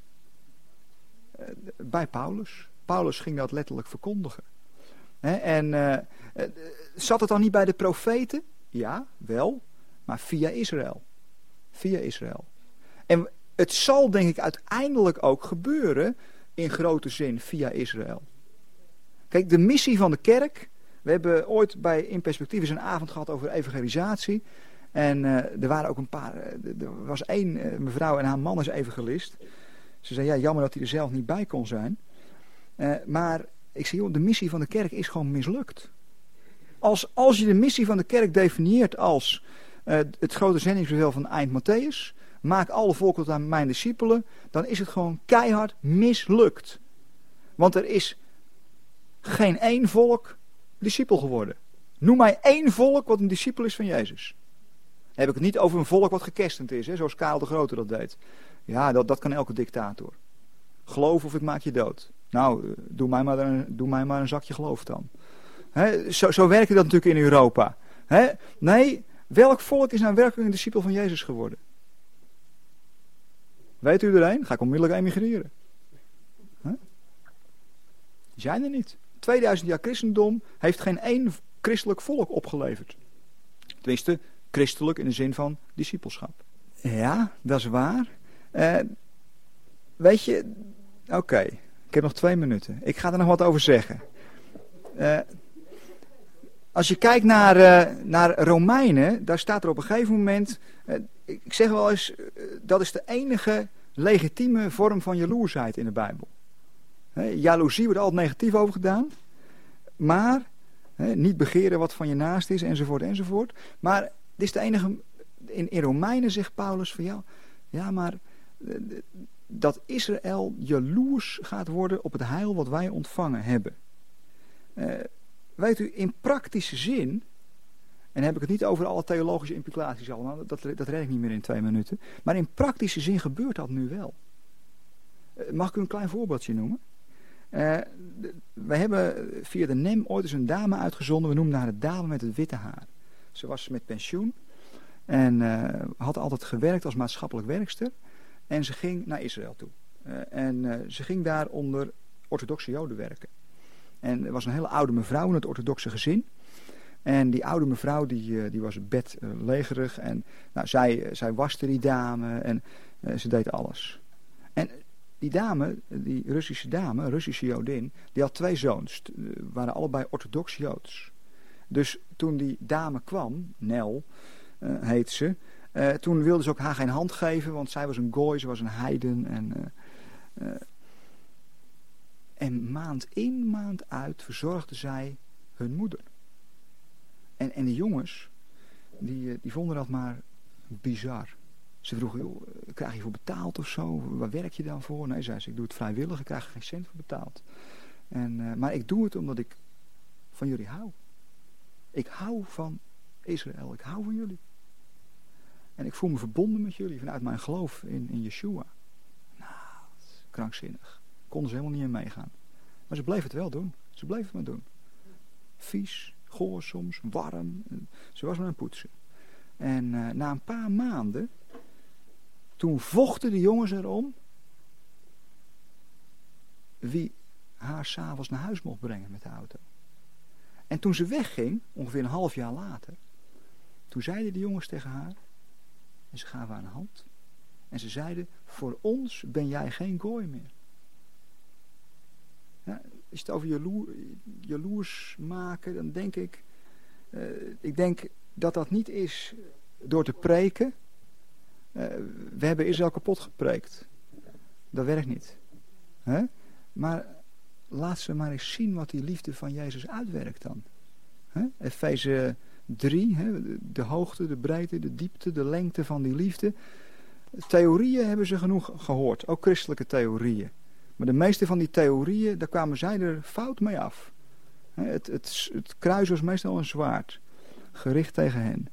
Uh, bij Paulus. Paulus ging dat letterlijk verkondigen. He, en uh, uh, zat het dan niet bij de profeten? Ja, wel. Maar via Israël. Via Israël. En het zal denk ik uiteindelijk ook gebeuren in grote zin via Israël. Kijk, de missie van de kerk. We hebben ooit bij In Perspectief eens een avond gehad over evangelisatie. En uh, er waren ook een paar. Uh, er was één uh, mevrouw en haar man is evangelist. Ze zei, ja, jammer dat hij er zelf niet bij kon zijn. Uh, maar ik zei, joh, de missie van de kerk is gewoon mislukt. Als, als je de missie van de kerk definieert als uh, het grote zendingsbevel van eind Matthäus. Maak alle volken tot aan mijn discipelen. Dan is het gewoon keihard mislukt. Want er is geen één volk discipel geworden. Noem mij één volk wat een discipel is van Jezus. Dan heb ik het niet over een volk wat gekerstend is, hè, zoals Karel de Grote dat deed. Ja, dat, dat kan elke dictator. Geloof of ik maak je dood. Nou, doe mij maar een, doe mij maar een zakje geloof dan. He, zo, zo werkt dat natuurlijk in Europa. He, nee, welk volk is nou werkelijk een discipel van Jezus geworden? Weet u er een? Ga ik onmiddellijk emigreren. He? Die zijn er niet. tweeduizend jaar christendom heeft geen één christelijk volk opgeleverd. Tenminste, christelijk in de zin van discipelschap. Ja, dat is waar. Uh, weet je, oké, okay, ik heb nog twee minuten. Ik ga er nog wat over zeggen. Uh, als je kijkt naar, uh, naar Romeinen, daar staat er op een gegeven moment, uh, ik zeg wel eens, uh, dat is de enige legitieme vorm van jaloersheid in de Bijbel. He, jaloezie wordt altijd negatief over gedaan. Maar, he, niet begeren wat van je naast is, enzovoort, enzovoort. Maar dit is de enige, in, in Romeinen zegt Paulus van ja, ja maar dat Israël jaloers gaat worden op het heil wat wij ontvangen hebben. Uh, weet u, in praktische zin, en dan heb ik het niet over alle theologische implicaties allemaal, dat, dat red ik niet meer in twee minuten. Maar in praktische zin gebeurt dat nu wel. Uh, mag ik u een klein voorbeeldje noemen? Uh, we hebben via de N E M ooit eens een dame uitgezonden. We noemden haar de dame met het witte haar. Ze was met pensioen. En uh, had altijd gewerkt als maatschappelijk werkster. En ze ging naar Israël toe. Uh, en uh, ze ging daar onder orthodoxe Joden werken. En er was een hele oude mevrouw in het orthodoxe gezin. En die oude mevrouw die, uh, die was bedlegerig. En nou, zij, uh, zij waste die dame. En uh, ze deed alles. En die dame, die Russische dame, een Russische Jodin, die had twee zoons. Uh, waren allebei orthodox Joods. Dus toen die dame kwam, Nel uh, heet ze. Uh, toen wilden ze ook haar geen hand geven, want zij was een gooi, ze was een heiden. En, uh, uh, en maand in, maand uit verzorgde zij hun moeder. En, en die jongens, die, die vonden dat maar bizar. Ze vroegen, joh, krijg je voor betaald of zo? Waar werk je dan voor? Nee, zei ze, ik doe het vrijwillig, ik krijg er geen cent voor betaald. En, uh, maar ik doe het omdat ik van jullie hou. Ik hou van Israël, ik hou van jullie. En ik voel me verbonden met jullie vanuit mijn geloof in, in Yeshua. Nou, krankzinnig. Konden ze helemaal niet in meegaan. Maar ze bleef het wel doen. Ze bleef het maar doen. Vies, goor soms, warm. Ze was maar aan het poetsen. En uh, na een paar maanden, toen vochten de jongens erom wie haar 's avonds naar huis mocht brengen met de auto. En toen ze wegging, ongeveer een half jaar later, toen zeiden de jongens tegen haar, en ze gaven haar een hand, en ze zeiden, voor ons ben jij geen gooi meer. Ja, als je het over jaloer, jaloers maken, dan denk ik, uh, ik denk dat dat niet is door te preken. Uh, we hebben Israël kapot gepreekt. Dat werkt niet. He? Maar laat ze maar eens zien wat die liefde van Jezus uitwerkt dan. He? Efeze drie, he? De hoogte, de breedte, de diepte, de lengte van die liefde. Theorieën hebben ze genoeg gehoord, ook christelijke theorieën. Maar de meeste van die theorieën, daar kwamen zij er fout mee af. He? Het, het, het kruis was meestal een zwaard, gericht tegen hen.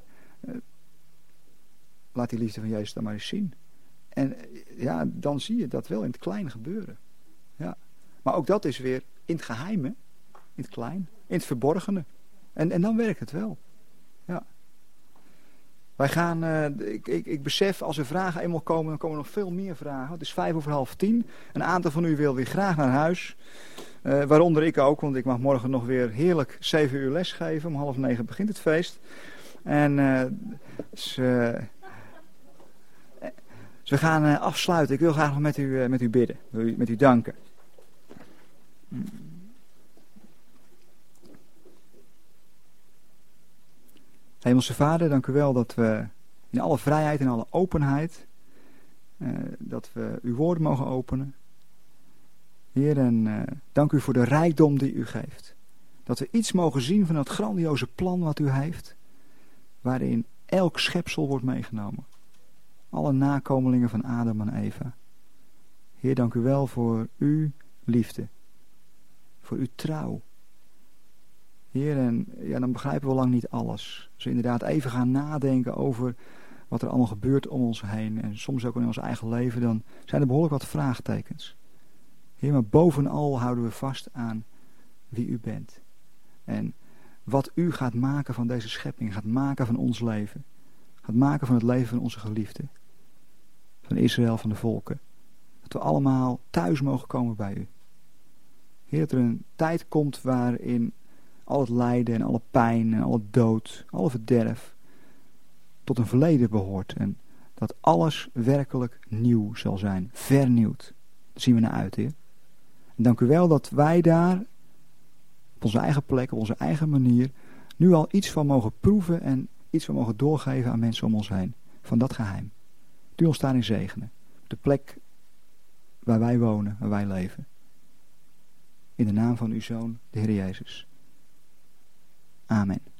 Laat die liefde van Jezus dan maar eens zien. En ja, dan zie je dat wel in het klein gebeuren. Ja. Maar ook dat is weer in het geheime, in het klein, in het verborgene. En, en dan werkt het wel. Ja. Wij gaan, uh, ik, ik, ik besef als er vragen eenmaal komen, dan komen er nog veel meer vragen. Het is vijf over half tien. Een aantal van u wil weer graag naar huis. Uh, waaronder ik ook, want ik mag morgen nog weer heerlijk zeven uur lesgeven. Om half negen begint het feest. En uh, dus, uh, dus we gaan uh, afsluiten. Ik wil graag nog met u, uh, met u bidden, met u danken. Hemelse Vader, dank u wel dat we in alle vrijheid en alle openheid, uh, dat we uw woord mogen openen. Heer, en uh, dank u voor de rijkdom die u geeft. Dat we iets mogen zien van dat grandioze plan wat u heeft, waarin elk schepsel wordt meegenomen. Alle nakomelingen van Adam en Eva. Heer, dank u wel voor uw liefde. Voor uw trouw. Heer, en ja, dan begrijpen we lang niet alles. Als we inderdaad even gaan nadenken over wat er allemaal gebeurt om ons heen. En soms ook in ons eigen leven. Dan zijn er behoorlijk wat vraagtekens. Heer, maar bovenal houden we vast aan wie u bent. En wat u gaat maken van deze schepping. Gaat maken van ons leven. Gaat maken van het leven van onze geliefden. Van Israël, van de volken. Dat we allemaal thuis mogen komen bij u. Heer, dat er een tijd komt waarin al het lijden en alle pijn en alle dood, alle verderf tot een verleden behoort. En dat alles werkelijk nieuw zal zijn. Vernieuwd. Daar zien we naar uit, Heer. En dank u wel dat wij daar op onze eigen plek, op onze eigen manier, nu al iets van mogen proeven en iets van mogen doorgeven aan mensen om ons heen. Van dat geheim. U ons daarin zegenen. Op de plek waar wij wonen, waar wij leven. In de naam van uw Zoon, de Heer Jezus. Amen.